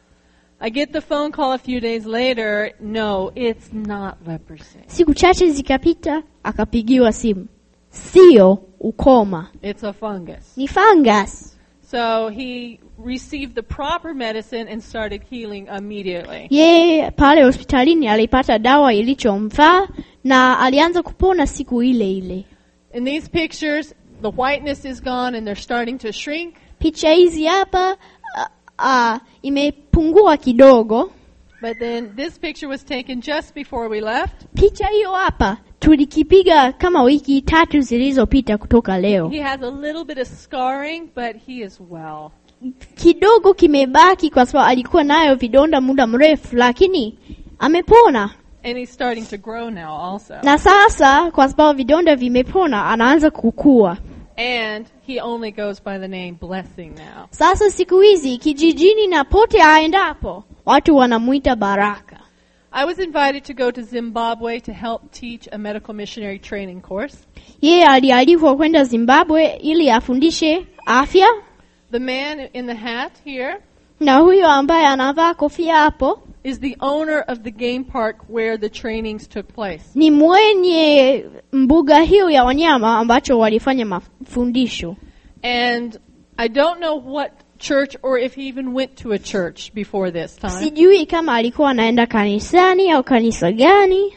I get the phone call a few days later, no, it's not leprosy. Siku chache zikapita akapigiwa simu. Sio ukoma. It's a fungus. Ni fungus. So he received the proper medicine and started healing immediately. Ye pale hospitalini alipata dawa ilichomfaa na alianza kupona siku ile ile. In these pictures, the whiteness is gone and they're starting to shrink. Picha hizi hapa uh, uh, imepungua kidogo. But then this picture was taken just before we left. Picha hiyo hapa tulikipiga kama wiki tatu zilizopita kutoka leo. He has a little bit of scarring, but he is well. Kidogo kimebaki kwa sababu alikuwa nayo vidonda muda mrefu, lakini amepona. And he's starting to grow now also. Na sasa kwa sababu vidonda vimepona anaanza kukua. And he only goes by the name Blessing now. Sasa siku hizi kijijini na pote aendapo watu wanamuita Baraka. I was invited to go to Zimbabwe to help teach a medical missionary training course. Yeye alialikwa kwenda Zimbabwe ili afundishe afya. The man in the hat here na huyo ambaye anavaa kofia hapo is the owner of the game park where the trainings took place. Ni mwenye mbuga hiyo ya wanyama ambacho walifanya mafundisho. And I don't know what church or if he even went to a church before this time. Sijui kama alikuwa anaenda kanisani au kanisa gani.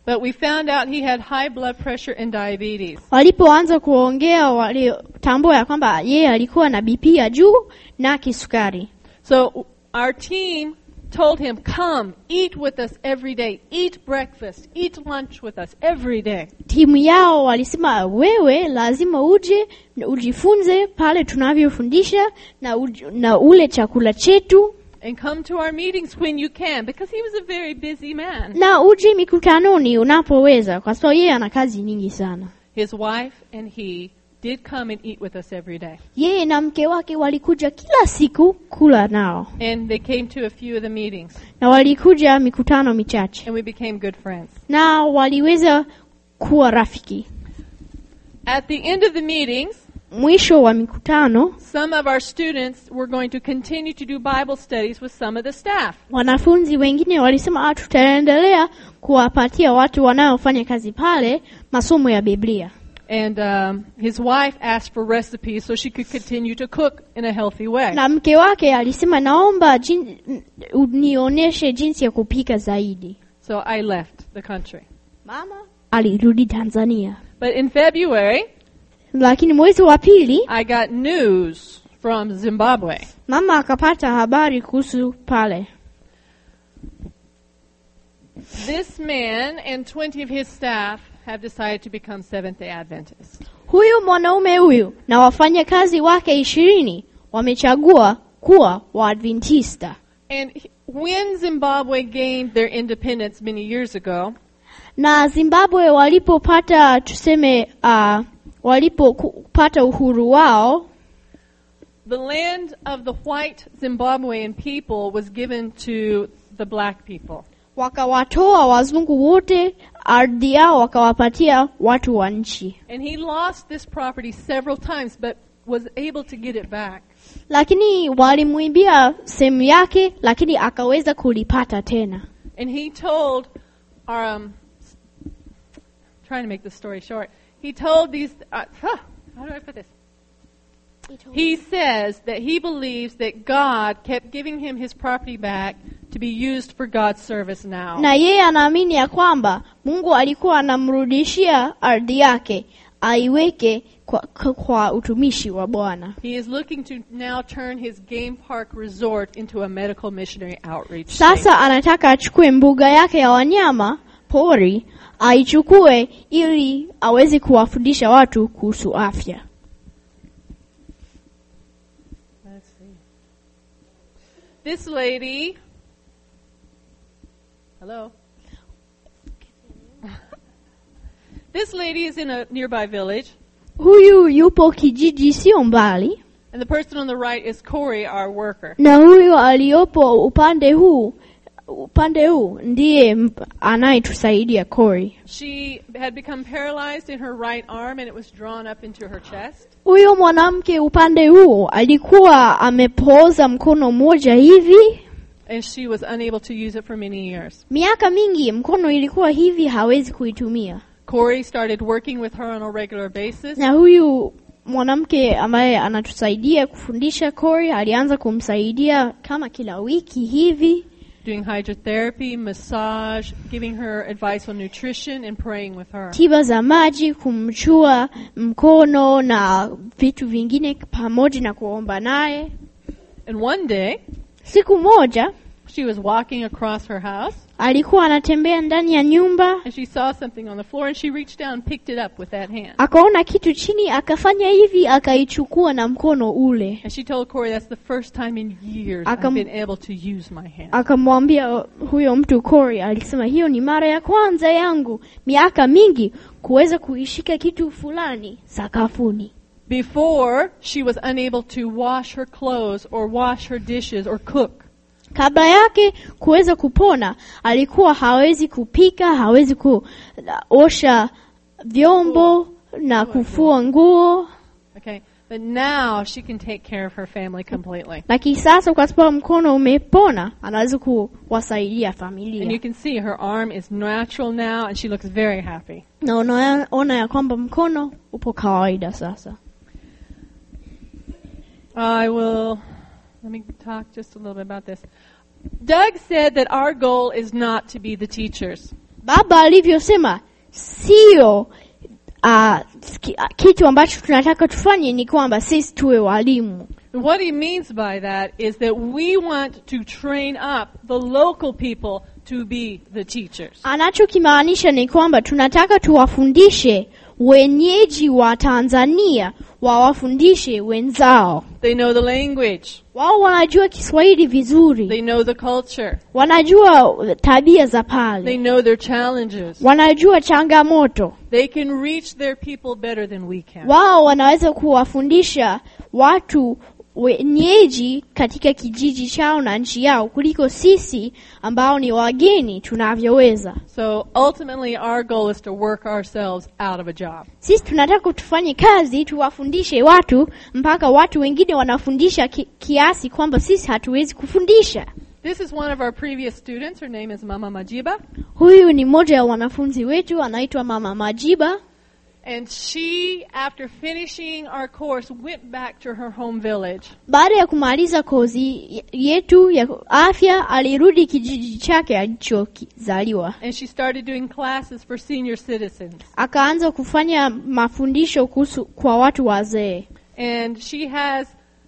But we found out he had high blood pressure and diabetes. Walipoanza kuongea walitambua ya kwamba yeye alikuwa na B P ya juu na kisukari. So our team told him, come, eat with us every day. Eat breakfast, eat lunch with us every day. Timu yao walisema wewe lazima uje ujifunze pale tunavyofundisha na, uj, na ule chakula chetu. And come to our meetings when you can, because he was a very busy man. Na uje mikutanoni unapoweza kwa sababu yeye ana kazi nyingi sana. His wife and he did come and eat with us every day. Yeye na mke wake walikuja kila siku kula nao. And they came to a few of the meetings. Na walikuja mikutano michache. And we became good friends. Na waliweza kuwa rafiki. At the end of the meetings, mwisho wa mikutano, some of our students were going to continue to do Bible studies with some of the staff. Wanafunzi wengine walisema tutaendelea kuwapatia watu wanaofanya kazi pale masomo ya Biblia. And um, his wife asked for recipes so she could continue to cook in a healthy way. Na mke wake alisema naomba jin, nionyeshe jinsi ya kupika zaidi. So I left the country. Mama alirudi Tanzania. But in February, lakini mwezi wa pili, I got news from Zimbabwe. Mama akapata habari kuhusu pale. This man and twenty of his staff have decided to become Seventh-day Adventists. Huyu mwanaume huyu na wafanyakazi wake ishirini wamechagua kuwa Waadventista. And when Zimbabwe gained their independence many years ago, na Zimbabwe walipopata tuseme uh, walipopata uhuru wao, the land of the white Zimbabwean people was given to the black people. Wakawatoa wazungu wote, ardhi yao wakawapatia watu wa nchi. And he lost this property several times but was able to get it back. Lakini walimuibia sehemu yake, lakini akaweza kulipata tena. And he told our um, trying to make the story short. He told these uh, huh, how do I put this? He says that he believes that God kept giving him his property back to be used for God's service now. Na yeye anaamini ya kwamba Mungu alikuwa anamrudishia ardhi yake aiweke kwa, kwa utumishi wa Bwana. He is looking to now turn his game park resort into a medical missionary outreach. Sasa anataka achukue mbuga yake ya wanyama pori aichukue ili aweze kuwafundisha watu kuhusu afya. This lady, hello. This lady is in a nearby village. Huyu yupo kijiji sio mbali. And the person on the right is Corey, our worker. Na huyu aliyopo upande huu, upande huu ndiye anayetusaidia Corey. She had become paralyzed in her right arm and it was drawn up into her chest. Huyo mwanamke upande huu alikuwa amepooza mkono mmoja hivi. And she was unable to use it for many years. Miaka mingi mkono ilikuwa hivi, hawezi kuitumia. Corey started working with her on a regular basis. Na huyu mwanamke ambaye anatusaidia kufundisha Corey alianza kumsaidia kama kila wiki hivi. Doing hydrotherapy, massage, giving her advice on nutrition and praying with her. Tiba za maji, kumchua mkono na vitu vingine pamoja na kuomba naye. And one day, siku moja, she was walking across her house. Alikuwa anatembea ndani ya nyumba. And she saw something on the floor and she reached down and picked it up with that hand. Akaona kitu chini, akafanya hivi, akaichukua na mkono ule. And she told Corey, that's the first time in years Akam, I've been able to use my hand. Akamwambia huyo mtu Corey, alisema hiyo ni mara ya kwanza yangu miaka mingi kuweza kuishika kitu fulani sakafuni. Before, she was unable to wash her clothes or wash her dishes or cook. Kabla yake kuweza kupona, alikuwa hawezi kupika, hawezi kuosha vyombo na kufua nguo. Okay, but now she can take care of her family completely. Lakini sasa kwa sababu mkono umepona, anaweza kuwasaidia familia. And you can see her arm is natural now and she looks very happy. Na unaona ya kwamba mkono upo kawaida sasa. I will Let me talk just a little bit about this. Doug said that our goal is not to be the teachers. Baba alivyosema sio uh, kitu ambacho tunataka tufanye ni kwamba sisi tuwe walimu. What he means by that is that we want to train up the local people to be the teachers. Anachokimaanisha ni kwamba tunataka tuwafundishe wenyeji wa Tanzania wawafundishe wenzao. They know the language. Wao wanajua Kiswahili vizuri. They know the culture. Wanajua tabia za pale. They know their challenges. Wanajua changamoto. They can reach their people better than we can. Wao wanaweza kuwafundisha watu wenyeji katika kijiji chao na nchi yao kuliko sisi ambao ni wageni tunavyoweza. So ultimately our goal is to work ourselves out of a job. Sisi tunataka tufanye kazi tuwafundishe watu mpaka watu wengine wanafundisha ki, kiasi kwamba sisi hatuwezi kufundisha. This is one of our previous students. Her name is Mama Majiba. Huyu ni mmoja ya wanafunzi wetu anaitwa Mama Majiba. And she, after finishing our course, went back to her home village. Baada ya kumaliza kozi yetu ya afya, alirudi kijiji chake alichozaliwa. And she started doing classes for senior citizens. Akaanza kufanya mafundisho kuhusu kwa watu wazee. And she has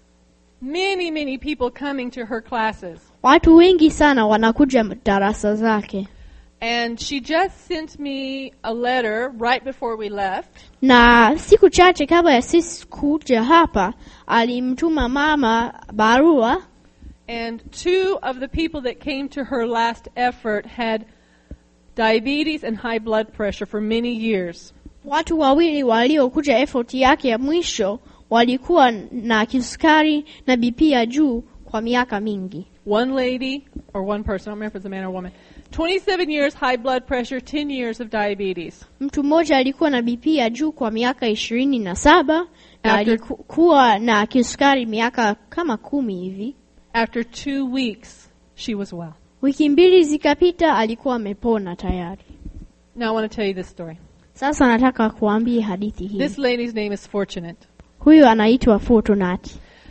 many, many people coming to her classes. Watu wengi sana wanakuja darasa zake. And she just sent me a letter right before we left. Na siku chache kabla ya sisi kuja hapa, alimtuma mama barua. And two of the people that came to her last effort had diabetes and high blood pressure for many years. Watu wawili waliokuja effort yake ya mwisho walikuwa na kisukari na B P ya juu kwa miaka mingi. One lady, or one person, I don't remember if it's a man or a woman, twenty-seven years high blood pressure, ten years of diabetes. Mtu mmoja alikuwa na B P ya juu kwa miaka ishirini na saba na alikuwa na kisukari miaka kama kumi hivi. After two weeks, she was well. Wiki mbili zikapita, alikuwa amepona tayari. Now I want to tell you this story. Sasa nataka kuambia hadithi hii. This lady's name is Fortunate. Huyu anaitwa Fortunate.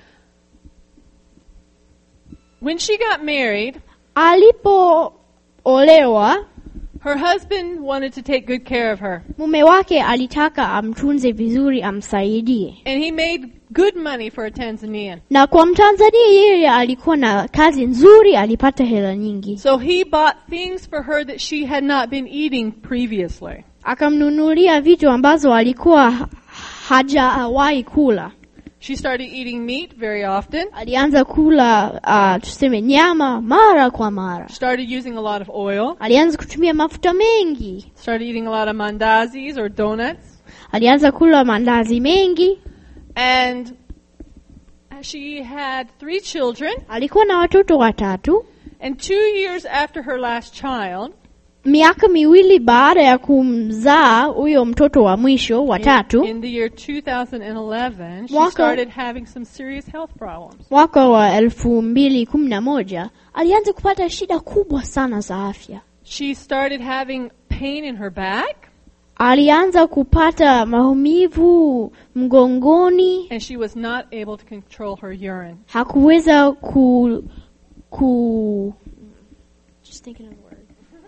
When she got married, alipoolewa, her husband wanted to take good care of her. Mume wake alitaka amtunze vizuri, amsaidie. And he made good money for a Tanzanian. Na kwa Mtanzania yeye alikuwa na kazi nzuri, alipata hela nyingi. So he bought things for her that she had not been eating previously. Akamnunulia vitu ambazo alikuwa hajawahi kula. She started eating meat very often. Alianza kula uh, tuseme nyama mara kwa mara. Started using a lot of oil. Alianza kutumia mafuta mengi. Started eating a lot of mandazis or donuts. Alianza kula mandazi mengi. And she had three children. Alikuwa na watoto watatu. And two years after her last child, miaka miwili baada ya kumzaa huyo mtoto wa mwisho wa tatu, in, in the year two thousand eleven, she mwaka, started having some serious health problems. Mwaka wa elfu mbili kumi na moja alianza kupata shida kubwa sana za afya. She started having pain in her back. Alianza kupata maumivu mgongoni. And she was not able to control her urine. Hakuweza ku ku just thinking of a word.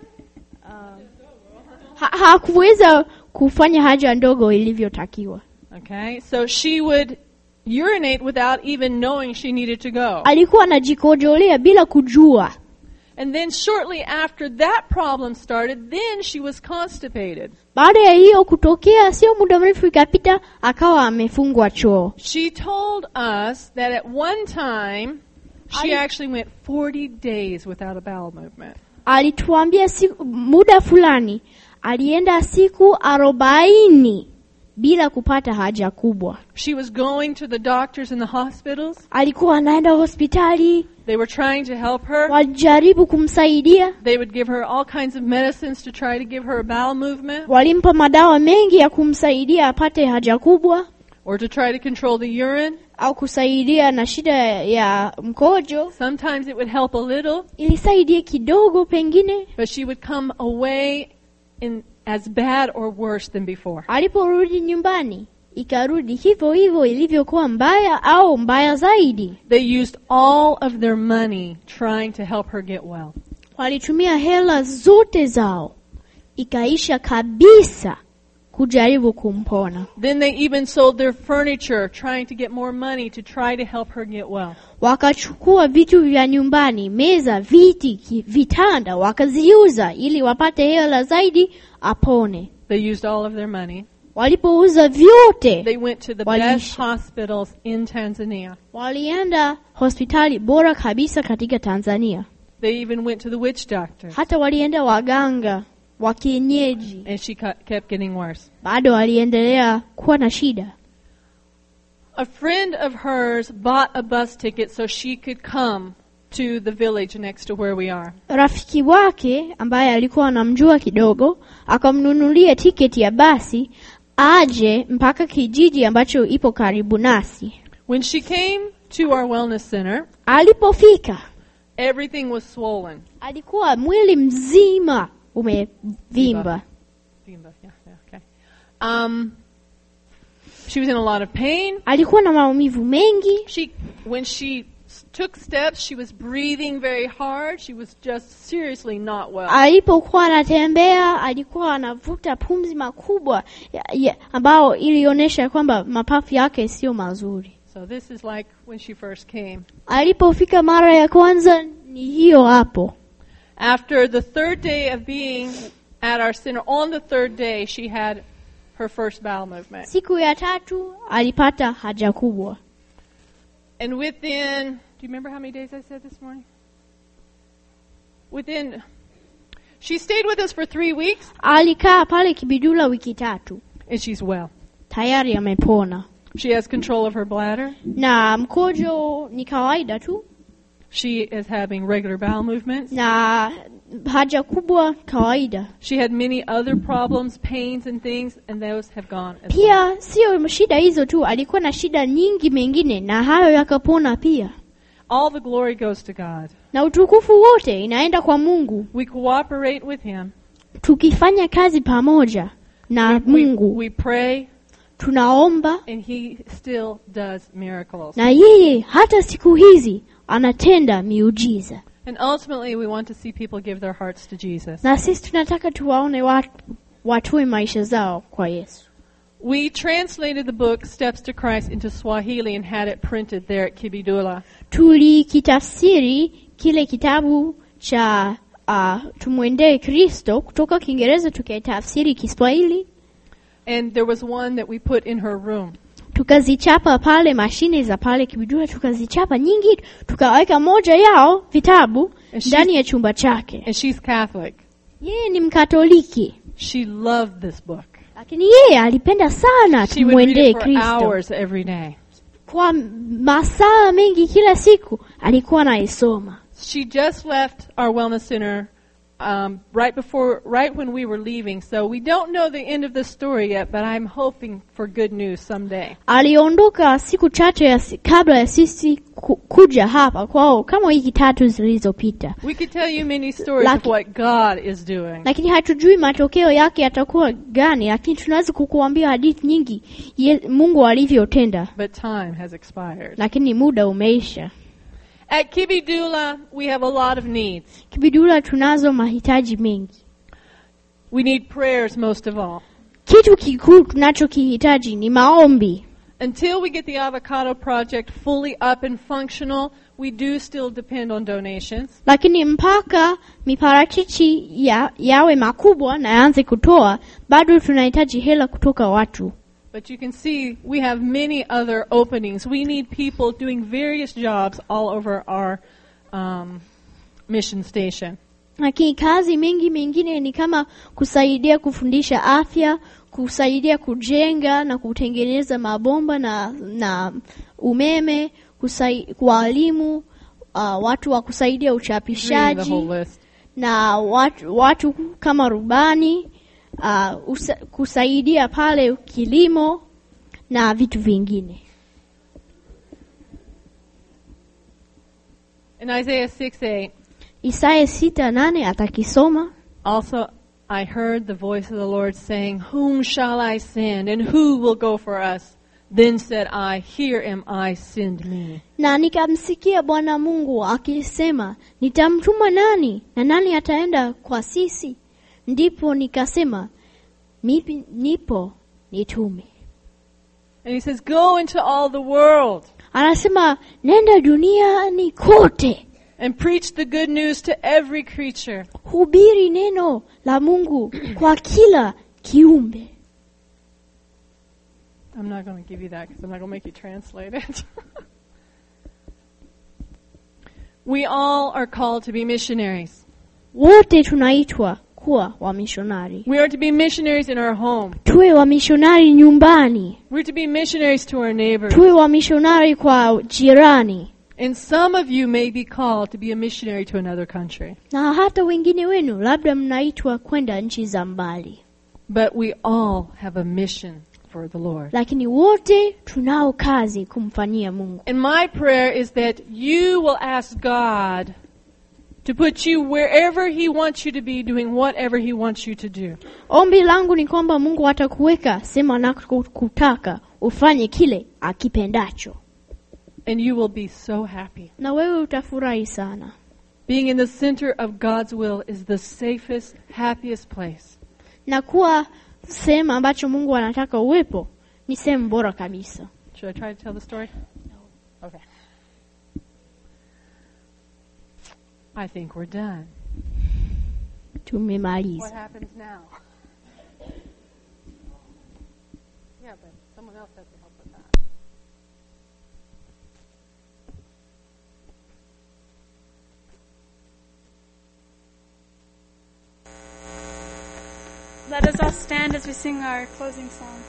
Ha, hakuweza kufanya haja ndogo ilivyotakiwa. Okay, so she would urinate without even knowing she needed to go. Alikuwa anajikojolea bila kujua. And then shortly after that problem started, then she was constipated. Baada ya hiyo kutokea, sio muda mrefu ikapita, akawa amefungwa choo. She told us that at one time she Ali, actually went forty days without a bowel movement. Alituambia siku, muda fulani alienda siku arobaini bila kupata haja kubwa. She was going to the doctors in the hospitals. Alikuwa anaenda hospitali. They were trying to help her. Walijaribu kumsaidia. They would give her all kinds of medicines to try to give her a bowel movement. Walimpa madawa mengi ya kumsaidia apate haja kubwa. Or to try to control the urine. Au kusaidia na shida ya mkojo. Sometimes it would help a little. Ilisaidia kidogo pengine. But she would come away in as bad or worse than before. Aliporudi nyumbani, ikarudi hivyo hivyo ilivyokuwa mbaya au mbaya zaidi. They used all of their money trying to help her get well. Walitumia hela zote zao ikaisha kabisa kujaribu kumpona. Then they even sold their furniture, trying to get more money to try to help her get well. Wakachukua vitu vya nyumbani, meza, viti, ki- vitanda, wakaziuza ili wapate hela zaidi apone. They used all of their money. Walipouza vyote, They went to the Waliishi. best hospitals in Tanzania. walienda hospitali bora kabisa katika Tanzania. They even went to the witch doctor. Hata walienda waganga wa kienyeji, And she cu- kept getting worse. bado waliendelea kuwa na shida. A friend of hers bought a bus ticket so she could come to the village next to where we are. Rafiki wake ambaye alikuwa anamjua kidogo akamnunulia tiketi ya basi aje mpaka kijiji ambacho ipo karibu nasi. When she came to our wellness center, Alipofika everything was swollen. alikuwa mwili mzima umevimba. Vimba, yeah, yeah, okay. Um, she was in a lot of pain. Alikuwa na maumivu mengi. She, when she s- took steps, she was breathing very hard. She was just seriously not well. Alipokuwa anatembea alikuwa anavuta pumzi makubwa ya, ya, ambao ilionyesha kwamba mapafu yake sio mazuri. So this is like when she first came. Alipofika mara ya kwanza ni hiyo hapo. After the third day of being at our center, on the third day, she had her first bowel movement. Siku ya tatu alipata haja kubwa. And within, do you remember how many days I said this morning? Within, she stayed with us for three weeks, Alikaa pale Kibidula wiki tatu. and she's well. Tayari amepona. She has control of her bladder. Na mkojo ni kawaida tu. She is having regular bowel movements. Na haja kubwa kawaida. She had many other problems, pains and things, and those have gone as well. Pia sio shida hizo tu, alikuwa na shida nyingi mengine na hayo yakapona pia. All the glory goes to God. Na utukufu wote inaenda kwa Mungu. We cooperate with Him. Tukifanya kazi pamoja na We, Mungu, we pray, tunaomba and He still does miracles. na yeye hata siku hizi anatenda miujiza. And ultimately, we want to see people give their hearts to Jesus. Na sisi tunataka tuwaone watu watoe maisha zao kwa Yesu. We translated the book Steps to Christ into Swahili and had it printed there at Kibidula. Tulikitafsiri kile kitabu cha uh, tumwendee Kristo kutoka Kiingereza tukaitafsiri Kiswahili, And there was one that we put in her room. tukazichapa pale mashine za pale Kibidula, tukazichapa nyingi, tukaweka moja yao vitabu And she's- ndani ya chumba chake. And she's Catholic. Yeye ni Mkatoliki, She loved this book. lakini yeye alipenda sana She would read tumwendee it for Kristo. hours every day. Kwa masaa mengi kila siku alikuwa anaisoma. She just left our wellness center um, right before, right when we were leaving. So we don't know the end of the story yet, but I'm hoping for good news someday. Aliondoka siku chache ya si, kabla ya sisi ku, kuja hapa kwao kama wiki tatu zilizopita, We could tell you many stories of Lucky. what God is doing. lakini hatujui matokeo yake yatakuwa gani, lakini tunaweza kukuambia hadithi nyingi ye, Mungu alivyotenda, But time has expired. lakini muda umeisha. At Kibidula, we have a lot of needs. Kibidula tunazo mahitaji mengi. We need prayers most of all. Kitu kikuu tunachokihitaji ni maombi. Until we get the avocado project fully up and functional, we do still depend on donations. Lakini mpaka miparachichi ya, yawe makubwa na yaanze kutoa, bado tunahitaji hela kutoka watu. But you can see we have many other openings. We need people doing various jobs all over our um, mission station. Lakini kazi mingi mingine ni kama kusaidia kufundisha afya, kusaidia kujenga na kutengeneza mabomba na, na umeme, kusai, walimu, uh, watu wa kusaidia Reading the uchapishaji whole list. na watu, watu kama rubani, uh, usa, kusaidia pale kilimo na vitu vingine. In Isaiah six eight, Isaya sita nane atakisoma. also I heard the voice of the Lord saying, "Whom shall I send, and who will go for us?" Then said I, "Here am I, send me." Na nikamsikia Bwana Mungu akisema, nitamtuma nani na nani ataenda kwa sisi? ndipo nikasema, mipi nipo nitume. And he says, go into all the world Anasema nenda duniani kote, and preach the good news to every creature. hubiri neno la Mungu kwa kila kiumbe. I'm not going to give you that because I'm not going to make you translate it. We all are called to be missionaries. Wote tunaitwa kuwa wamishonari. We are to be missionaries in our home. Tuwe wamishonari nyumbani. We're to be missionaries to our neighbors. Tuwe wamishonari kwa jirani. And some of you may be called to be a missionary to another country. Na hata wengine wenu labda mnaitwa kwenda nchi za mbali. But we all have a mission for the Lord. Lakini wote tunao kazi kumfanyia Mungu. And my prayer is that you will ask God to put you wherever He wants you to be, doing whatever He wants you to do. Ombi langu ni kwamba Mungu atakuweka sema anakutaka ufanye kile akipendacho. And you will be so happy. Na wewe utafurahi sana. Being in the center of God's will is the safest, happiest place. Na kuwa sehemu ambacho Mungu anataka uwepo ni sehemu bora kabisa. Should I try to tell the story? No. Okay. I think we're done. Tumemaliza. What happens now? Yeah, but someone else has to help with that. Let us all stand as we sing our closing song.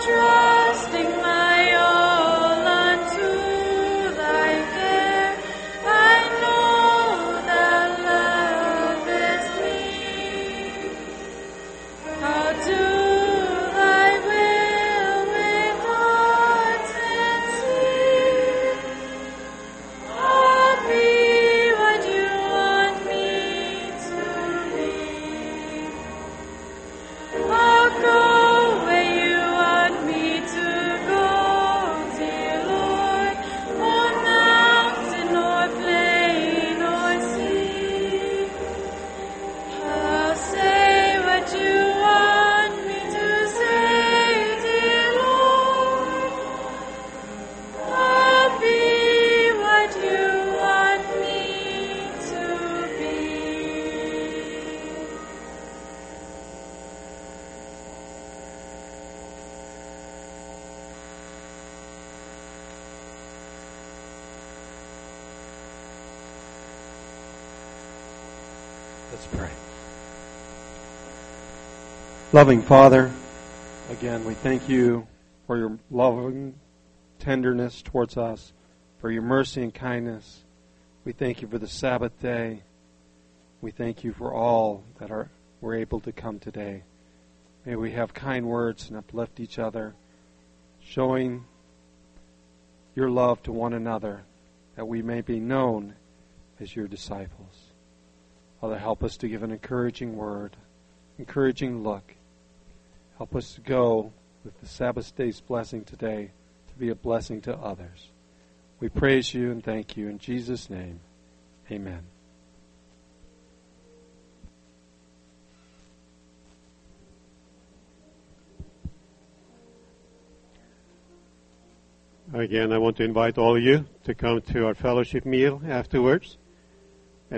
Let's pray. Loving Father, again, we thank you for your loving tenderness towards us, for your mercy and kindness. We thank you for the Sabbath day. We thank you for all that are were able to come today. May we have kind words and uplift each other, showing your love to one another, that we may be known as your disciples. Father, help us to give an encouraging word, encouraging look. Help us to go with the Sabbath day's blessing today to be a blessing to others. We praise you and thank you in Jesus' name. Amen. Again, I want to invite all of you to come to our fellowship meal afterwards.